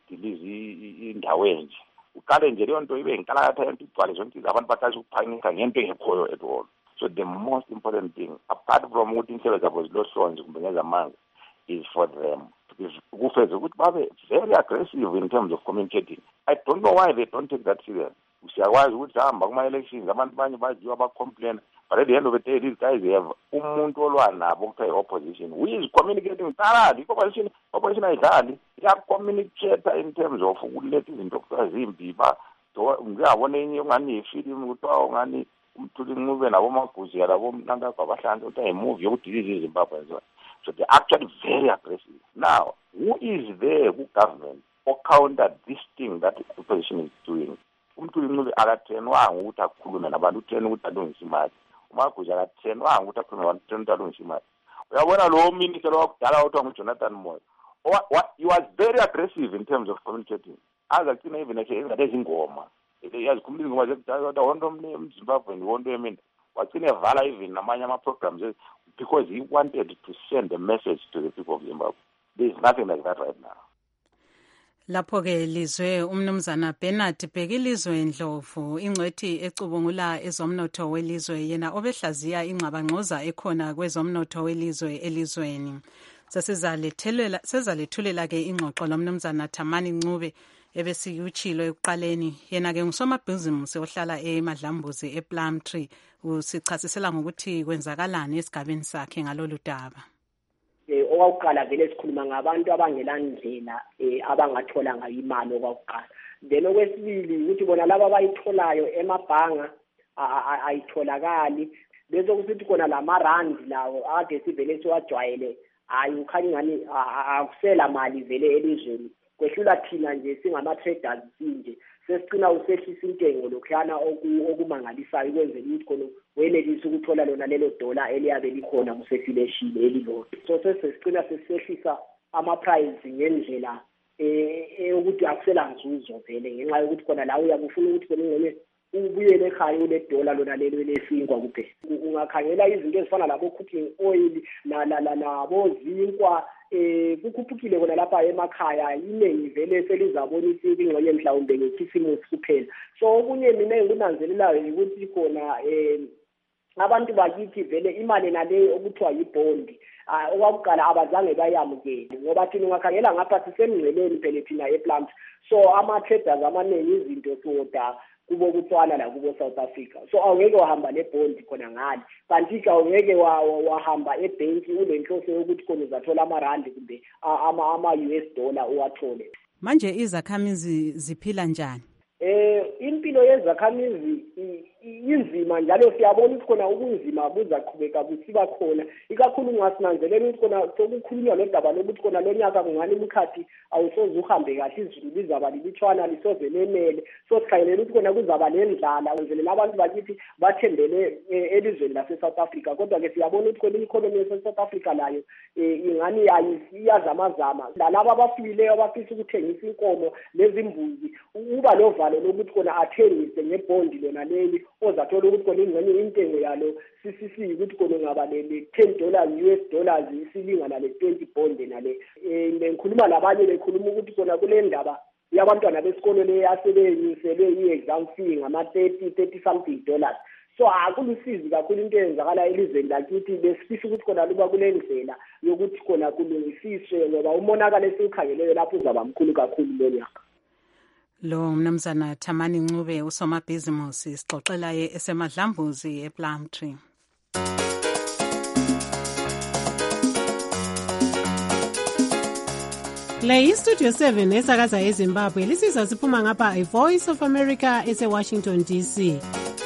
dilize indawo enje, uqale nje leyo nto ibe inkalakatha yento igcwale zonke abantu baqashe ukuphangisa ngento engekhoyo at all. So the most important thing, apart from ukuthi inhlelo zabo zilohlonzi kumbe ngezamanga, is for them kufeza ukuthi babe very aggressive in terms of communicating. I don't know why they don't take that serious. Siyakwazi ukuthi hamba kuma-elections abantu banye bajiwa bacomplain, but at the end of the day these guys have umuntu olwa nabo kuthiwa i-opposition who is communicating thoroughly. I-opposition ayidlali, iya-communicate in terms of ukuletha izinto kuthiwa zimbi. Ngiyabona enye ungani ifilimu kuthiwa ungani umthuli Ncube naboMagutsha labomnankakho abahlanze kuthiwa yimovie yokudiliza iZimbabwe and so on. So they're actually very aggressive. Now, who is there who government or counter this thing that the opposition is doing? Umthuli Ncube akatrenwanga ukuthi akhulume nabantu, utrene ukuthi alungise imali. uMagutsha akatrenwanga ukuthi akhulume nabantu, utrene ukuthi alungise imali. Uyabona lo minister wakudala othiwa nguJonathan Moyo, he was very aggressive in terms of communicating. Azagcina even ezingoma yazikhuluma izingoma zekudala kodwa wonke umZimbabwe wonke emini wagcina evala even namanye ama-programs because he wanted to send a message to the people of Zimbabwe. There is nothing like that right now. Lapho-ke lizwe umnumzana Bernard Bhekilizwe Ndlovu, ingcwethi ecubungula ezomnotho welizwe, yena obehlaziya ingxabangxoza ekhona kwezomnotho welizwe elizweni. Sezalethulela-ke ingxoxo lomnumzana Thamani Ncube ebesiyutshilo ekuqaleni. Yena-ke ngusomabhizimusi ohlala eMadlambuzi ePlumtree. Usichasisela ngokuthi kwenzakalani esigabeni sakhe ngalolu daba. Okwakuqala vele sikhuluma ngabantu abangelandlela abangathola ngayo imali okwakuqala. Then okwesibili ukuthi bona laba abayitholayo emabhanga ayitholakali. Bese kusithi khona lamarandi lawo ade sivele siwajwayele hayi ukhanya ngani akusela mali vele elizweni. Kwehlula thina nje singama-traders sinje sesicina usehlisa intengo lokhuyana okumangalisayo ukwenzela ukuthi khona wenelise ukuthola lona lelo dola eliyabe likhona kusefileshini elilodwa. So sesicina sesisehlisa ama-price ngendlela ukuthi akusela nzuzo vele ngenxa yokuthi khona la uyabe ufuna ukuthi khona ingxenye ubuyele ekhaya ule dola lona lelo elesinkwa kuphela. Ungakhangela izinto ezifana labo-cooking oil nabozinkwa kukhuphukile kona lapha emakhaya iningi vele selizabonisa ingxenye mhlawumbe ngekhisimusi kuphela. So okunye mina engikunanzelelayo ukuthi khona abantu bakithi vele imali nale okuthiwa yibondi okwakuqala abazange bayamukele ngoba thina ungakhangela ngapha sisemngceleni phela thina ePlant. So ama-traders amaningi izinto soda kubo kutswana la kubo South Africa. So awungeke wahamba nebhondi khona ngani, kanti awungeke wahamba ebhenki unenhloso yokuthi khona uzathola amarandi kumbe ama-US dollar uwathole. Manje izakhamizi ziphila njani? Impilo yezakhamizi inzima njalo siyabona ukuthi khona ubunzima buzaqhubeka busiba khona, ikakhulu ungasinanzelela ukuthi khona sokukhulunywa nodaba lokuthi khona lonyaka kungani umkhathi awusoze uhambe kahle, izulu lizaba libitshwana lisoze lenele. So sikhangelela ukuthi khona kuzaba nendlala kwenzelela abantu bakithi bathembele elizweni lase-South Africa. Kodwa-ke siyabona ukuthi khona i-economy yase-South Africa layo ingani iyazamazama. Laba abafileyo abafisa ukuthengisa inkomo nezimbuzi uba lovalo lokuthi khona athengise ngebhondi lona leli ozathola ukuthi khona ingxenye intengo yalo sisisi ukuthi khona ngaba le$10 US dollars isilingana le-20 bond nale. Ngikhuluma labanye bekhuluma ukuthi khona kule ndaba yabantwana besikolo le asebenyuselwe i-exam fee ngama-30 something dollars. So akulusizi kakhulu into eyenzakala elizweni lakithi. Besifisa ukuthi khona luba kule ndlela yokuthi khona kulungisiswe ngoba umonakalo esiwukhangeleyo lapho uzaba mkhulu kakhulu lo nyaka. Lo mnumzana Thamani Ncube usomabhizimusi sixoxelaye esemadlambuzi ePlumtree. Le iStudio 7 esakaza eZimbabwe lisizwa siphuma ngapha iVoice of America eseWashington DC.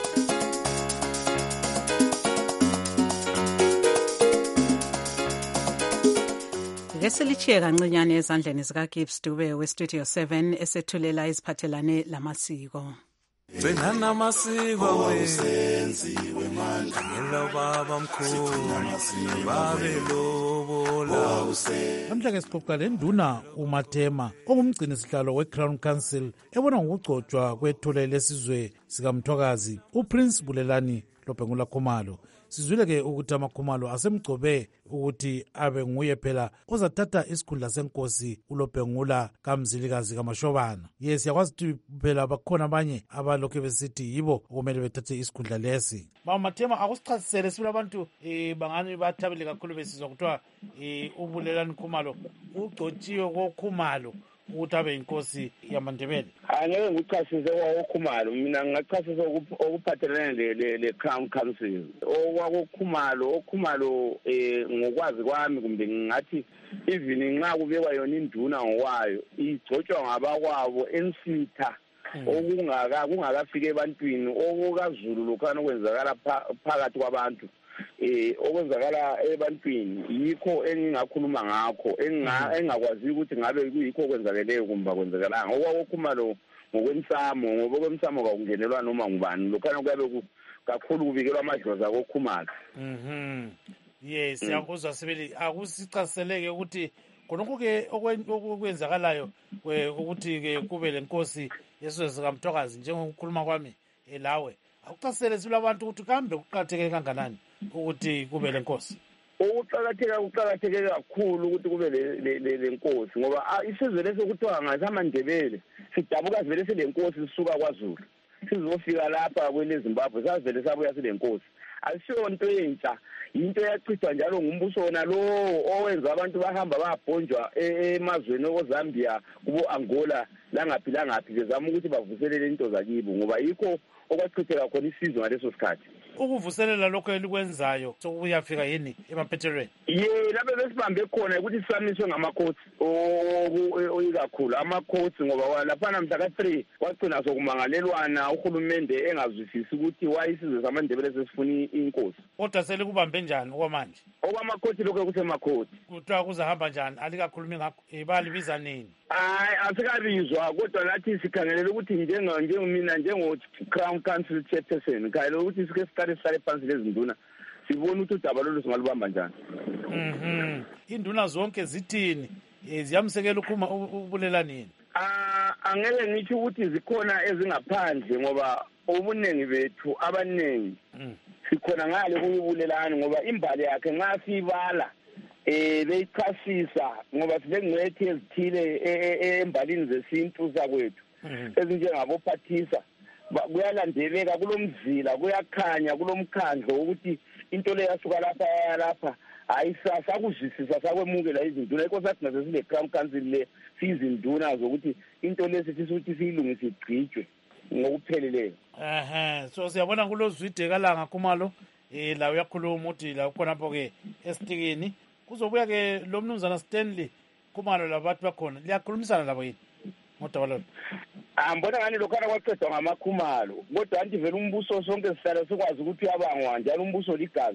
Ngeselichiye kancinyane ezandleni zikaGibbs Dube weStudio 7 esethulela iziphathelane lamasiko. Benana masiko wenziwe manje ngelo baba mkhulu babe lobola. Namhla ke sixoxa lenduna uMathema ongumgcini sihlalo weCrown Council ebona ngokugcotshwa kwethole lesizwe sikaMthwakazi uPrince Bulelani Lobhengula Khumalo. Sizwile ke ukuthi amakhumalo asemgcobe ukuthi abe nguye phela ozathatha isikhundla senkosi uLobhengula kaMzilikazi kaMashobana. Yes, yakwazi ukuthi phela bakhona abanye abalokho besithi yibo okumele bethathe isikhundla lesi. Mama Mathema akusichasisele sibula abantu bangani bathabile kakhulu besizwa kuthiwa uBulelani Khumalo ugcotshiwe koKhumalo ukuthi abe inkosi yamaNdebele. Angeke ngichasise kwaKhumalo, mina ngingachasisa okuphathelene le-Crown Council. OkwaKhumalo ngokwazi kwami kumbe ngingathi even nxa kubekwa yona induna ngokwayo igcotshwa ngabakwabo ensitha kungakafika ebantwini okukaZulu lokhana okwenzakala phakathi kwabantu. Okwenzakala ebantwini yikho engingakhuluma ngakho engakwazi ukuthi ngabe kuyikho okwenzakeleyo kumba kwenzakalanga. OkwaKhumalo ngokwemsamo ngoba kwemsamo kakungenelwa noma ngubani lokhana kuyabe kakhulu kubikelwa amadlozi akoKhumalo. Yes, yakuzwa sibili akusichaseleke ukuthi khonokho ke okwenzakalayo ukuthi ke kube lenkosi yesizwe sikaMthwakazi njengokukhuluma kwami lawe akuchasele sibili abantu ukuthi kambe kuqhatheke kanganani ukuthi kube lenkosi. Ukuqakatheke kakhulu ukuthi kube le nkosi ngoba isizwe lesokuthiwa ngasamandebele sidabuka sivele silenkosi sisuka kwaZulu sizofika lapha kweleZimbabwe sasivele sabuya silenkosi. Ayisiyo into entsha, into yachithwa njalo ngumbuso wona lo owenza abantu bahamba babhonjwa emazweni oZambia kubo Angola langaphi bezama ukuthi bavuselele into zakibo ngoba yikho okwachitheka khona isizwe ngaleso sikhathi. Ukuvuselela lokho elikwenzayo sokuyafika yini emaphethelweni? Lapho besibambe khona ukuthi sisamiswe ngamakhosi oyikakhulu amakhosi ngoba laphana mhla ka-3 kwagcina sokumangalelwana uhulumende engazwisisi ukuthi wayisizwe samaNdebele sesifuna inkosi. Kodwa selikubambe njani okwamanje? Okwamakhosi lokho kusemakhosi. Kuthiwa kuzahamba njani? Alikakhulumi ngakho balibiza nini? Asikabizwa kodwa lathi sikhangelele ukuthi njengomina njengo-Crown Council chairperson khangelele ukuthi sike sihlale phansi lezinduna sibone ukuthi udaba lolu singalubamba njani. Induna zonke zithini ziyamsekela uBulelani yini? Angeke ngithi ukuthi zikhona ezingaphandle ngoba ubuningi bethu abaningi sikhona ngale kuyiBulelani ngoba imbali yakhe nxa siyibala beyichasisa ngoba sibengcwethi ezithile embalini zesintu sakwethu ezinjengabophathisa kuyalandeleka kulomzila kuyakhanya kulomkhandlo ukuthi into le yasuka lapha hayi sakuzwisisa sakwemukela izinduna yikho sathi nazo sile Crown Council le sizinduna zokuthi into le sifisa ukuthi siyilungise igcijwe ngokupheleleyo. So siyabona kulozwide kalanga Khumalo la uyakhuluma uthi la khonapho ke esitikini kuzobuya ke lo mnumzana Stanley Khumalo labantu bakhona liyakhulumisana labo yini modaba lo? Mbona ngani lokhana kwaqedwa ngamaKhumalo kodwa anti vele umbuso sonke sihlala sikwazi ukuthi uyabangwa njalo umbuso ligazi.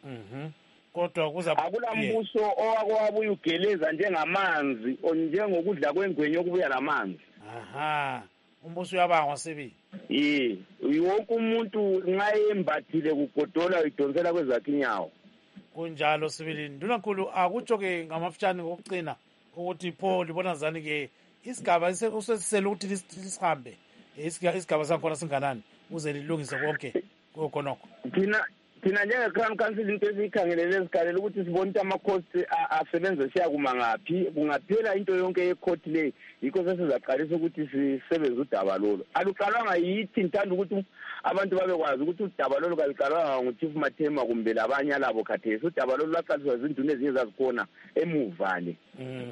Kodwa akulambuso owabuya ugeleza njengamanzi njengokudla kwengwenye okubuya namanzi. Umbuso uyabangwa sebi. Wonke umuntu nxa embathile kugodola idonsela kwezakhe inyawo. Kunjalo sibili ndunankulu akutsho ke ngamafutshane kokucina ukuthi pho libona zani ke isigaba usesisele ukuthi lisihambe isigaba sakhona singanani uze lilungise konke kokhonokho. thina njenge-Crown Council into esiyikhangelele ezikhalela ukuthi sibone ukuthi ama-cost asebenze siyakuma ngaphi, kungaphela into yonke ye-court le, yikho sesizaqalisa ukuthi sisebenze udaba lolo. Aluqalwanga yithi, ngithanda ukuthi abantu babekwazi ukuthi udaba lolo kaluqalwanga nguChief Mathema kumbe labanye alabo khathesi. Udaba lolo lwaqaliswa zinduna ezinye zazikhona emuva le,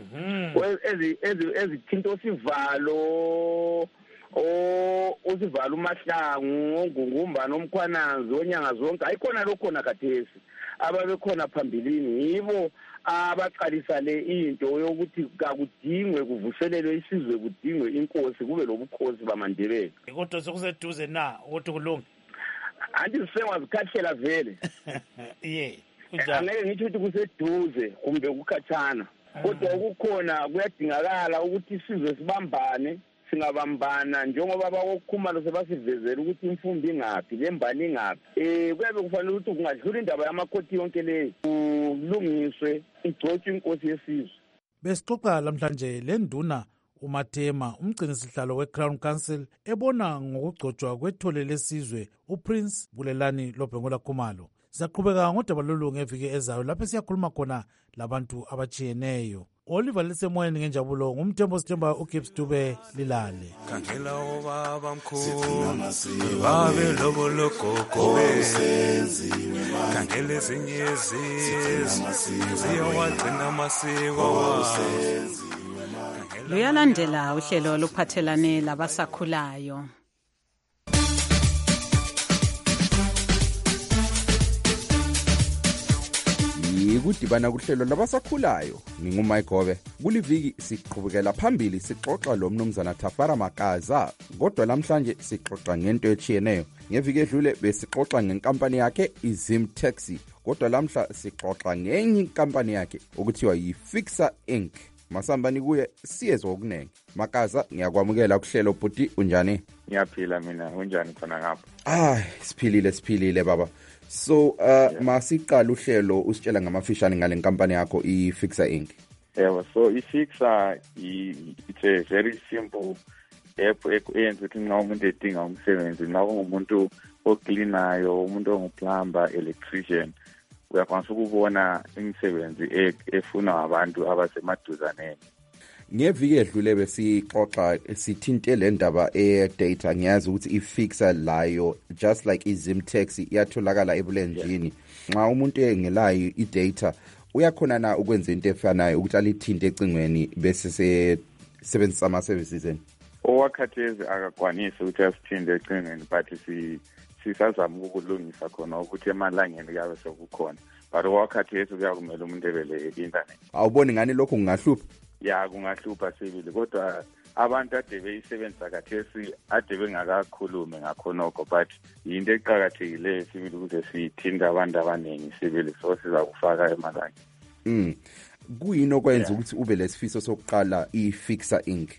ezithinta osivalo usivalo uMahlangu, oNgungumbana, oMkhwanazi, onyanga zonke ayikhona lokhona khathesi. Ababekhona phambilini yibo abaqalisa le into yokuthi kakudingwe kuvuselelwe isizwe, kudingwe inkosi, kube lobukhosi bamaNdebele. Kodwa sekuseduze na ukuthi kulunge? Anti sengwazikhathela vele. Angeke ngithi ukuthi kuseduze kumbe kukhatshana, kodwa ukukhona kuyadingakala ukuthi isizwe sibambane, singabambana njengoba bakokhumalo sebasivezela ukuthi imfundo ingaphi, lembali ingaphi. Kuyabe kufanele ukuthi kungadlula indaba yamakhoti yonke leyo, kulungiswe igcotshwe inkosi yesizwe. Besixoxa lamhlanje le nduna uMathema, umgcinisihlalo we-Crown Council, ebona ngokugcotshwa kwethole lesizwe uPrince Bulelani Lobhengula Khumalo. Sizaqhubeka ngodaba lolu ngeviki ezayo lapho siyakhuluma khona labantu abatshiyeneyo. Oliver lisemoyeni ngenjabulo, ngumthembo Sithemba, uGibbs Dube lilale. Khangela obaba mkhulu babe lobo logogo khangela ezinye ziyawagcina amasiko. Luyalandela uhlelo oluphathelane labasakhulayo. Kudibana kuhlelo labasakhulayo, nginguMayigobe. Kuliviki siqhubekela phambili sixoxa lo mnumzana Thafara Makaza, kodwa namhlanje sixoxa ngento etshiyeneyo. Ngeviki edlule besixoxa ngenkampani yakhe iZim Taxi, kodwa lamhla sixoxa ngenye inkampani yakhe okuthiwa yiFixer Inc. Masambani kuye siyezwa okunenge. Makaza, ngiyakwamukela kuhlelo bhuti, unjani? Ngiyaphila mina, unjani khona ngapha? Siphilile baba. So masiqala uhlelo usitshela ngamafishane ngale nkampani yakho iFixer Inc. So iFixer it's a very simple app eyenza ukuthi nxa umuntu edinga umsebenzi, nxa ungumuntu ocleanayo, umuntu onguplumber, electrician, uyakwanisa ukubona imisebenzi efuna abantu abasemaduzaneni. Ngeviki edlule besixoxa sithinte le ndaba data. Ngiyazi ukuthi iFixer layo just like iZim Taxi iyatholakala ebulenjini. Nxa umuntu engelayo idata uyakhona na ukwenza into efanayo ukuthi alithinte ecingweni bese sebenzisa ama services eni? Owakhathezi akakwanisi ukuthi asithinte ecingweni, but sisazama ukulungisa khona ukuthi emalangeni kuyabe sekukhona, but owakhathezi kuyakumele umuntu ebele internet. Awuboni ngani lokho kungahlupha? Ya, kungahlupha sibili, kodwa abantu ade beyisebenzisa khathesi ade bengakakhulume ngakhonokho, but yinto eqakathekileyo sibili ukuze sithinta abantu abaningi sibili, so siza kufaka emalangeni. Kuyini okwenza ukuthi ube lesifiso sokuqala iFixer Inc?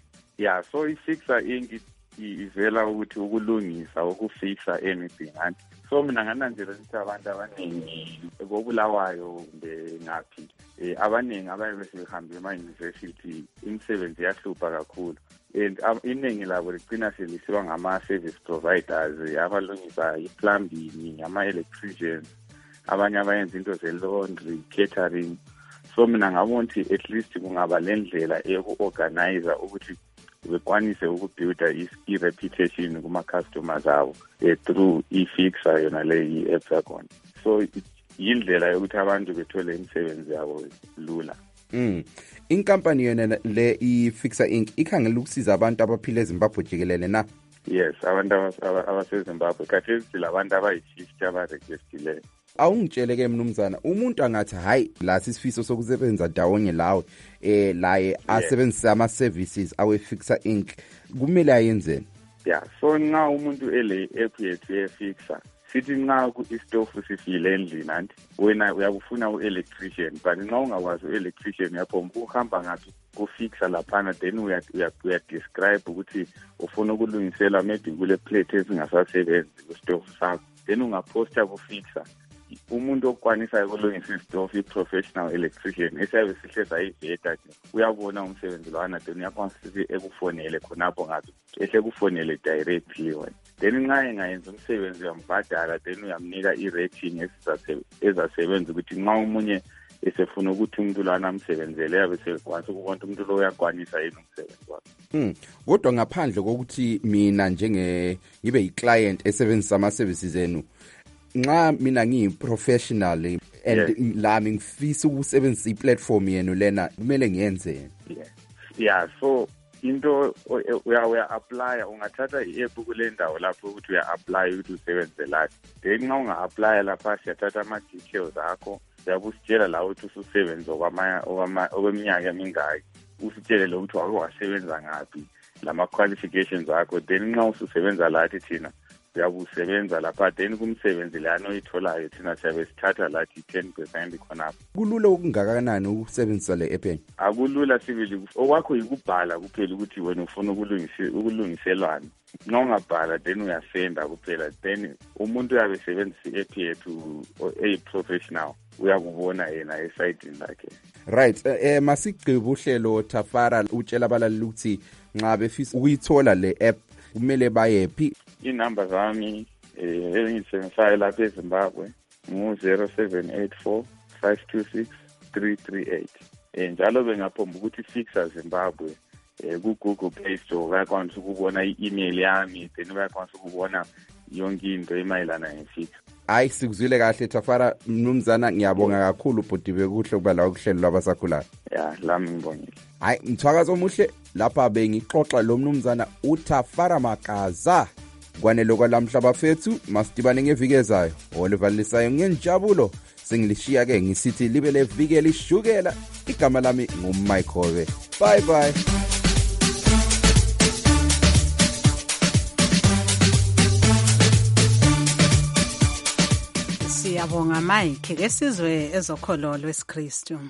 So iFixer Inc ivela ukuthi ukulungisa, ukufixa anything. So mina ngananzela ukuthi abantu abaningi kobulawayo kumbe ngaphi, abaningi abaye sebehambe ema-university, imisebenzi yahlupha kakhulu, and iningi labo ligcina selisiwa ngama-service providers abalungisa i-plumbing, ama-electricians, abanye abayenza into ze-laundry, catering. So mina ngabona ukuthi at least kungaba le ndlela eyoku-organizer ukuthi bekwanise ukubuilda i-reputation kuma-customers abo through iFixer yona le i-app yakhona. So yindlela yokuthi abantu bethole imisebenzi yabo lula. Inkampani yona le iFixer Inc ikhangela ukusiza abantu abaphila eZimbabwe jikelele na? Yes, abantu abaseZimbabwe khathesi labantu abayi-50 abarejistileyo. Awungitshele-ke mnumzana, umuntu angathi hayi la sisifiso sokusebenza ndawonye lawe laye asebenzisa ama-services awe-Fixer Inc, kumele ayenzeni? So nxa umuntu ele app yethu ye-Fixer, sithi nxa istofu sifile endlini anti wena uyakufuna u-electrician, but nxa ungakwazi u-electrician uyaphomba ukuhamba ngaphi ku-Fixer laphana, then uyadescribe ukuthi ufuna ukulungisela maybe kule plate ezingasasebenzi kustofu sakho, then ungaposta ku-Fixer. Umuntu okwanisa ukulungisa istofu, i-professional electrician esiyabe sihle sayiveta nje, uyabona umsebenzi lowana, then uyakwanisa ukuthi ekufonele khonapho ngathi ehle kufonele directly wena. then nxa engayenza umsebenzi uyambhadala then uyamnika i-rating ezasebenza ukuthi nxa umunye esefuna ukuthi umuntu lana amsebenzele yabe sekwanisa ukubona umuntu lo uyakwanisa yini umsebenzi wakhe. Kodwa ngaphandle kokuthi mina ngibe yi-client esebenzisa ama-services enu, nxa mina ngiyi-professional and lami ngifisa ukusebenzisa i-platform yenu lena kumele ngiyenzeni? Yeah, so into uya-applya, ungathatha i-app kule ndawo lapho ukuthi uya-applya ukuthi usebenze lathi, then nxa unga-applya lapha siyathatha ama-details akho, siyabusitshela la ukuthi ususebenza okweminyaka emingaki, usitshele lo ukuthi wake wasebenza ngaphi, lama-qualifications akho, then nxa ususebenza lathi thina uyabusebenza lapha, then kumsebenzi lana oyitholayo thina siyabe sithatha lathi 10% khonapho. Kulula okungakanani ukusebenzisa le app yenu? Akulula sibili, okwakho yikubhala kuphela ukuthi wena ufuna ukulungiselwani. Nxa ungabhala then uyasenda kuphela, then umuntu uyabe sebenzisa i-app yethu eyi-professional uyakubona yena esayidini lakhe. Right, masigqibe uhlelo Thafara utshela abalaleli ukuthi nxa befisa ukuyithola le app kumele bayephi? Inamba zami engisebenzisayo lapha eZimbabwe ngu-0784 526 338. Njalo bengaphomba ukuthi Fixa Zimbabwe ku-Google Play Store bayakwanisa ukubona i-email yami, then bayakwanisa ukubona yonke into emayelana ngeFixa. Hayi, sikuzwile kahle Thafara mnumzana, ngiyabonga kakhulu Bhodiwe, kuhle kuba la ukuhlelo labasakhulayo. Ya, lami ngibongile. Hayi, mthwakazo omuhle lapha bengixoxa lo mnumzana uThafara Makaza. Kwanelo kwalamhla bafethu, masidibane ngeviki ezayo. Olivalisayo ngenjabulo sengilishiya ke ngisithi libe leviki elishukela. Igama lami nguMaikhobe. Bye bye. Siyabonga Mike, ke sizwe ezokholo lweSikristu.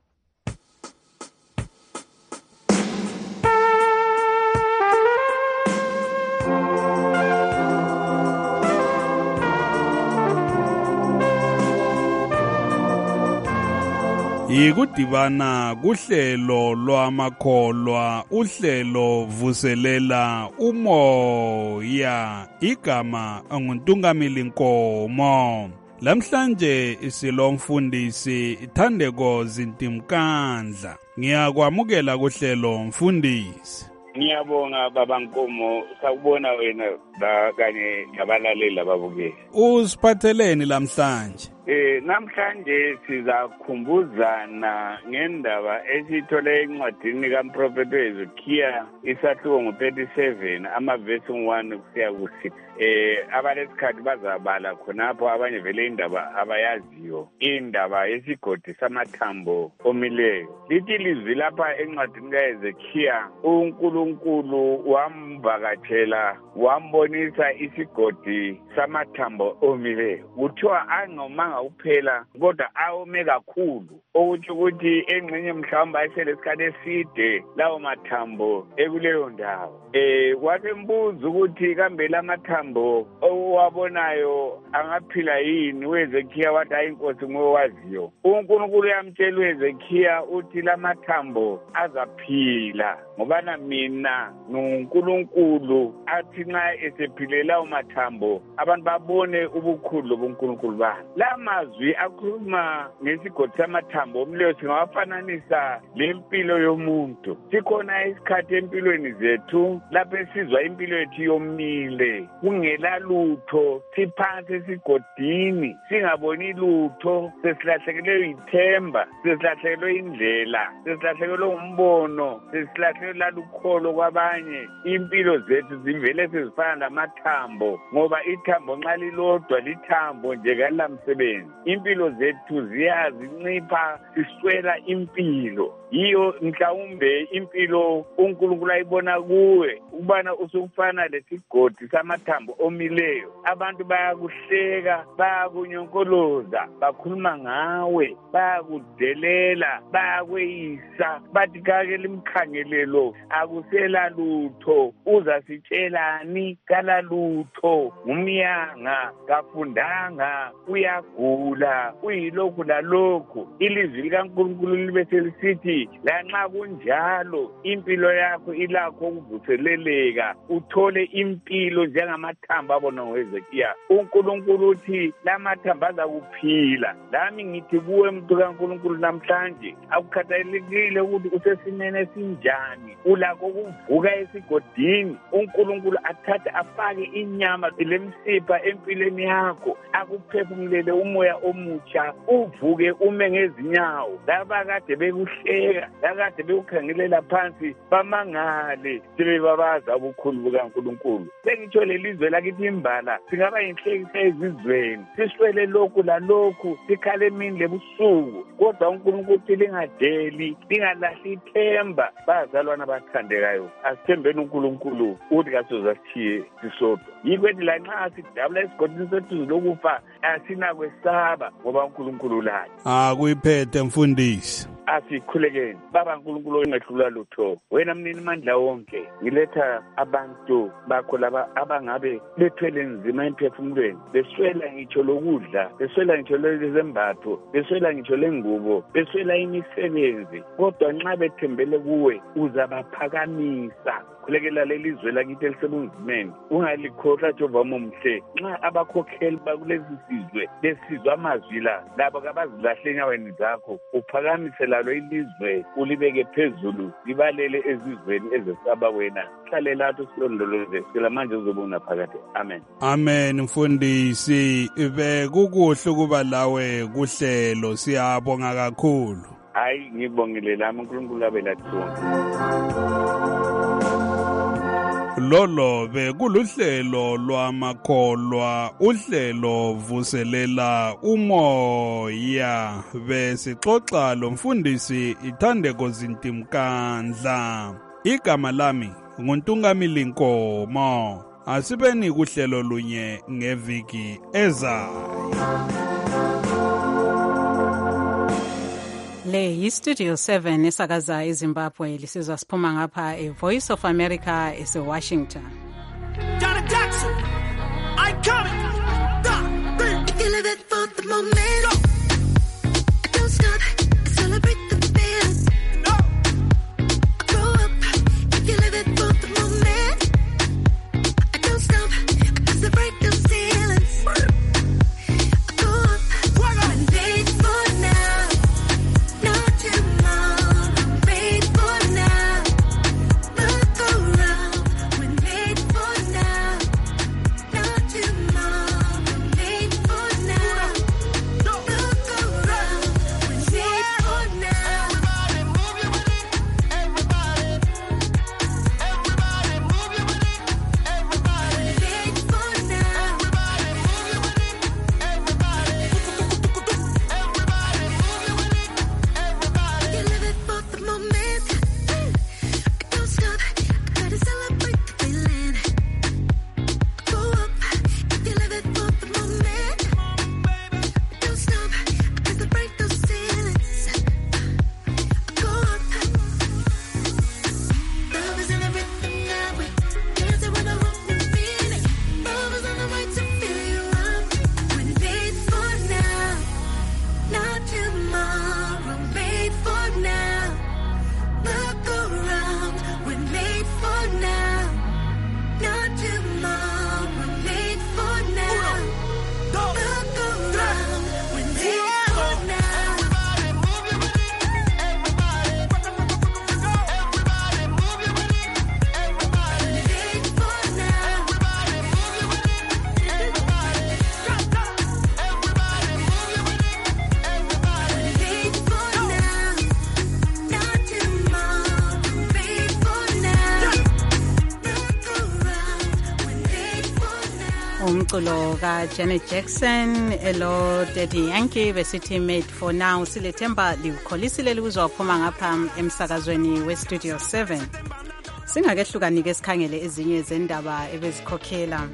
Yikudibana kuhlelo lwamakholwa, uhlelo vuselela umoya. Igama nguNtungamili Nkomo. Lamhlanje isilomfundisi Thandeko Zintimkandla. Ngiyakwamukela kuhlelo mfundisi. Ngiyabonga baba Nkomo, sakubona wena kanye nabalaleli ababukeli. Usiphatheleni lamhlanje? Namhlanje sizakhumbuzana ngendaba esithole encwadini kaMprofeti Hezekiya isahluko ngo-37 amavesi 1 kusiya ku-6. Abalesikhathi bazabala khonapho, abanye vele indaba abayaziyo, indaba yesigodi samathambo omileyo. Lithi lizwi lapha encwadini kaHezekiya, uNkulunkulu wamvakatshela wambonisa isigodi samathambo omileyo. Kuthiwa angomanga uphela kodwa awome kakhulu, okuthi ukuthi engxenye mhlawumbe ayeselesikhathi eside lawo mathambo ekuleyo ndawo. Wasembuza ukuthi kambe lamathambo owabonayo angaphila yini? uHezekiya wathi hayi Nkosi ngowaziyo. uNkulunkulu yamtshela uHezekiya uthi lamathambo azaphila ngobana mina nguNkulunkulu athi nxa esephilela lawo mathambo abantu babone ubukhulu boNkulunkulu bami. La mazwi akhuluma ngesigodi samathambo omleyo singawafananisa lempilo yomuntu. Sikhona isikhathi empilweni zethu lapho esizwa impilo yethu yomile, kungela lutho, siphansi esigodini, singaboni lutho, sesilahlekelwe ithemba, sesilahlekelwe indlela, sesilahlekelwe umbono, sesilahlekelwe lalukholo kwabanye. Impilo zethu zivele sezifana namathambo, ngoba ithambo nxa lilodwa lithambo nje kalamsebenzi. Impilo zethu ziyazincipha, siswela impilo. Yiyo mhlawumbe impilo uNkulunkulu ayibona kuwe ukubana usufana lesigodi samathambo omileyo. Abantu bayakuhleka, bayakunyonkoloza, bakhuluma ngawe, bayakudelela, bayakweyisa, bathi kake limkhangelelo akusela lutho, uzasitshelani? Kala lutho, ngumyanga, kafundanga, uyagula, uyilokhu lalokhu. Ilizwi likaNkulunkulu libe selisithi lanxa kunjalo impilo yakho ilakho ukuvuseleleka, uthole impilo amathambo abona ngoHezekiya. uNkulunkulu uthi la mathambo aza kuphila. Lami ngithi kuwe muntu kaNkulunkulu namhlanje, akukhathalekile ukuthi usesimene esinjani, ulakho ukuvuka esigodini, uNkulunkulu athathe afake inyama lemsipha empilweni yakho, akuphefumulele umoya omutsha, uvuke ume ngezinyawo. Laba kade bekuhleka, lakade bekukhangelela phansi, bamangale sebebabaza ubukhulu bukaNkulunkulu. Sengitsho lelizwe lakithi imbala singaba yinhlekisa ezizweni, siswele lokhu lalokhu, sikhale emini lebusuku, kodwa uNkulunkulu uthi lingadeli, lingalahli ithemba. Bazalwana bathandekayo, asithembeni uNkulunkulu uthi kasozasithiye sisodwa. Yikho ethi lanxa sidabula esigodini sethu lokufa asinakwesaba ngoba uNkulunkulu ulayo. Kuyiphethe mfundisi. Asikhulekeni baba uNkulunkulu ongehlula lutho, wena mnini mandla wonke, ngiletha abantu bakho laba abangabe bethwele nzima emphefumulweni, beswela ngitsho lokudla, beswela ngitsho lezembatho, beswela ngitsho lengubo, beswela imisebenzi, kodwa nxa bethembele kuwe uzabaphakamisa. Khulekela lelizwe lakithi elisebunzimeni, ungalikhohlwa Jehova omhle. Nxa abakhokheli bakulezi sizwe besizwa amazwi la, labo kabazilahle enyaweni zakho, uphakamise lalo ilizwe, ulibeke phezulu, libalele ezizweni ezesaba wena. Hlale lathi silondoloze, sila manje uzobona phakade. Amen. Amen mfundisi. Bekukuhle ukuba lawe kuhlelo, siyabonga kakhulu. Hayi ngibongile lami uNkulunkulu abelathunga. Lolo bekuluhlelo lwamakholwa, uhlelo vuselela umoya. Besixoxa lomfundisi Ithandeko Zintimkandla. Igama lami nguNtungamili Nkomo. Asibeni kuhlelo lunye ngeviki ezayo. Le yi-Studio 7 esakaza eZimbabwe, lisizwa siphuma ngapha eVoice of America eseWashington. Janet Jackson, I'm coming. If you live it for the moment, don't stop, celebrate the feels. Grow up, if you live it for the moment, don't stop, celebrate the ceilings. Go up, when made for now. umculo kaJanet Jackson elo Daddy Yankee besithi Made for Now. Silethemba likholisile likuzwaphuma ngapha emsakazweni weStudio 7. Singakehlukanike esikhangele ezinye zendaba ebezikhokhela.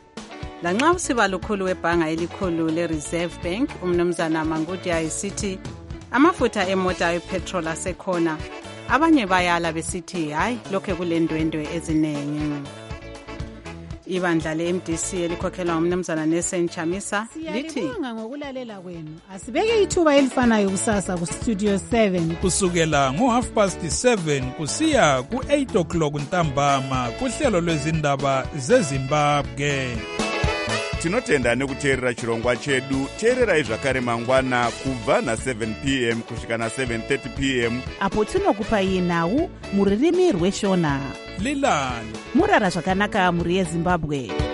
Lanxa usiba lukhulu webhanga elikhulu leReserve Bank umnumzana Mangudi ayisithi amafutha emota epetrol asekhona, abanye bayala besithi hayi lokho kulendwendwe ezinengi. ibandla le-MDC elikhokhelwa ngumnumzana Nelson Chamisa lithi siyalibonga ngokulalela kwenu. Asibeke ithuba elifanayo kusasa kustudio 7 kusukela ngo-7:30 kusiya ku-8 o'clock ntambama kuhlelo lwezindaba zezimbabwe. tinotenda nekuteerera chirongwa chedu. teererai zvakare mangwana kubva na7 p.m. kusvika na7:30 p.m. apo tinokupai nhau muririmi rweshona. lilani murara zvakanaka mhuri yezimbabwe.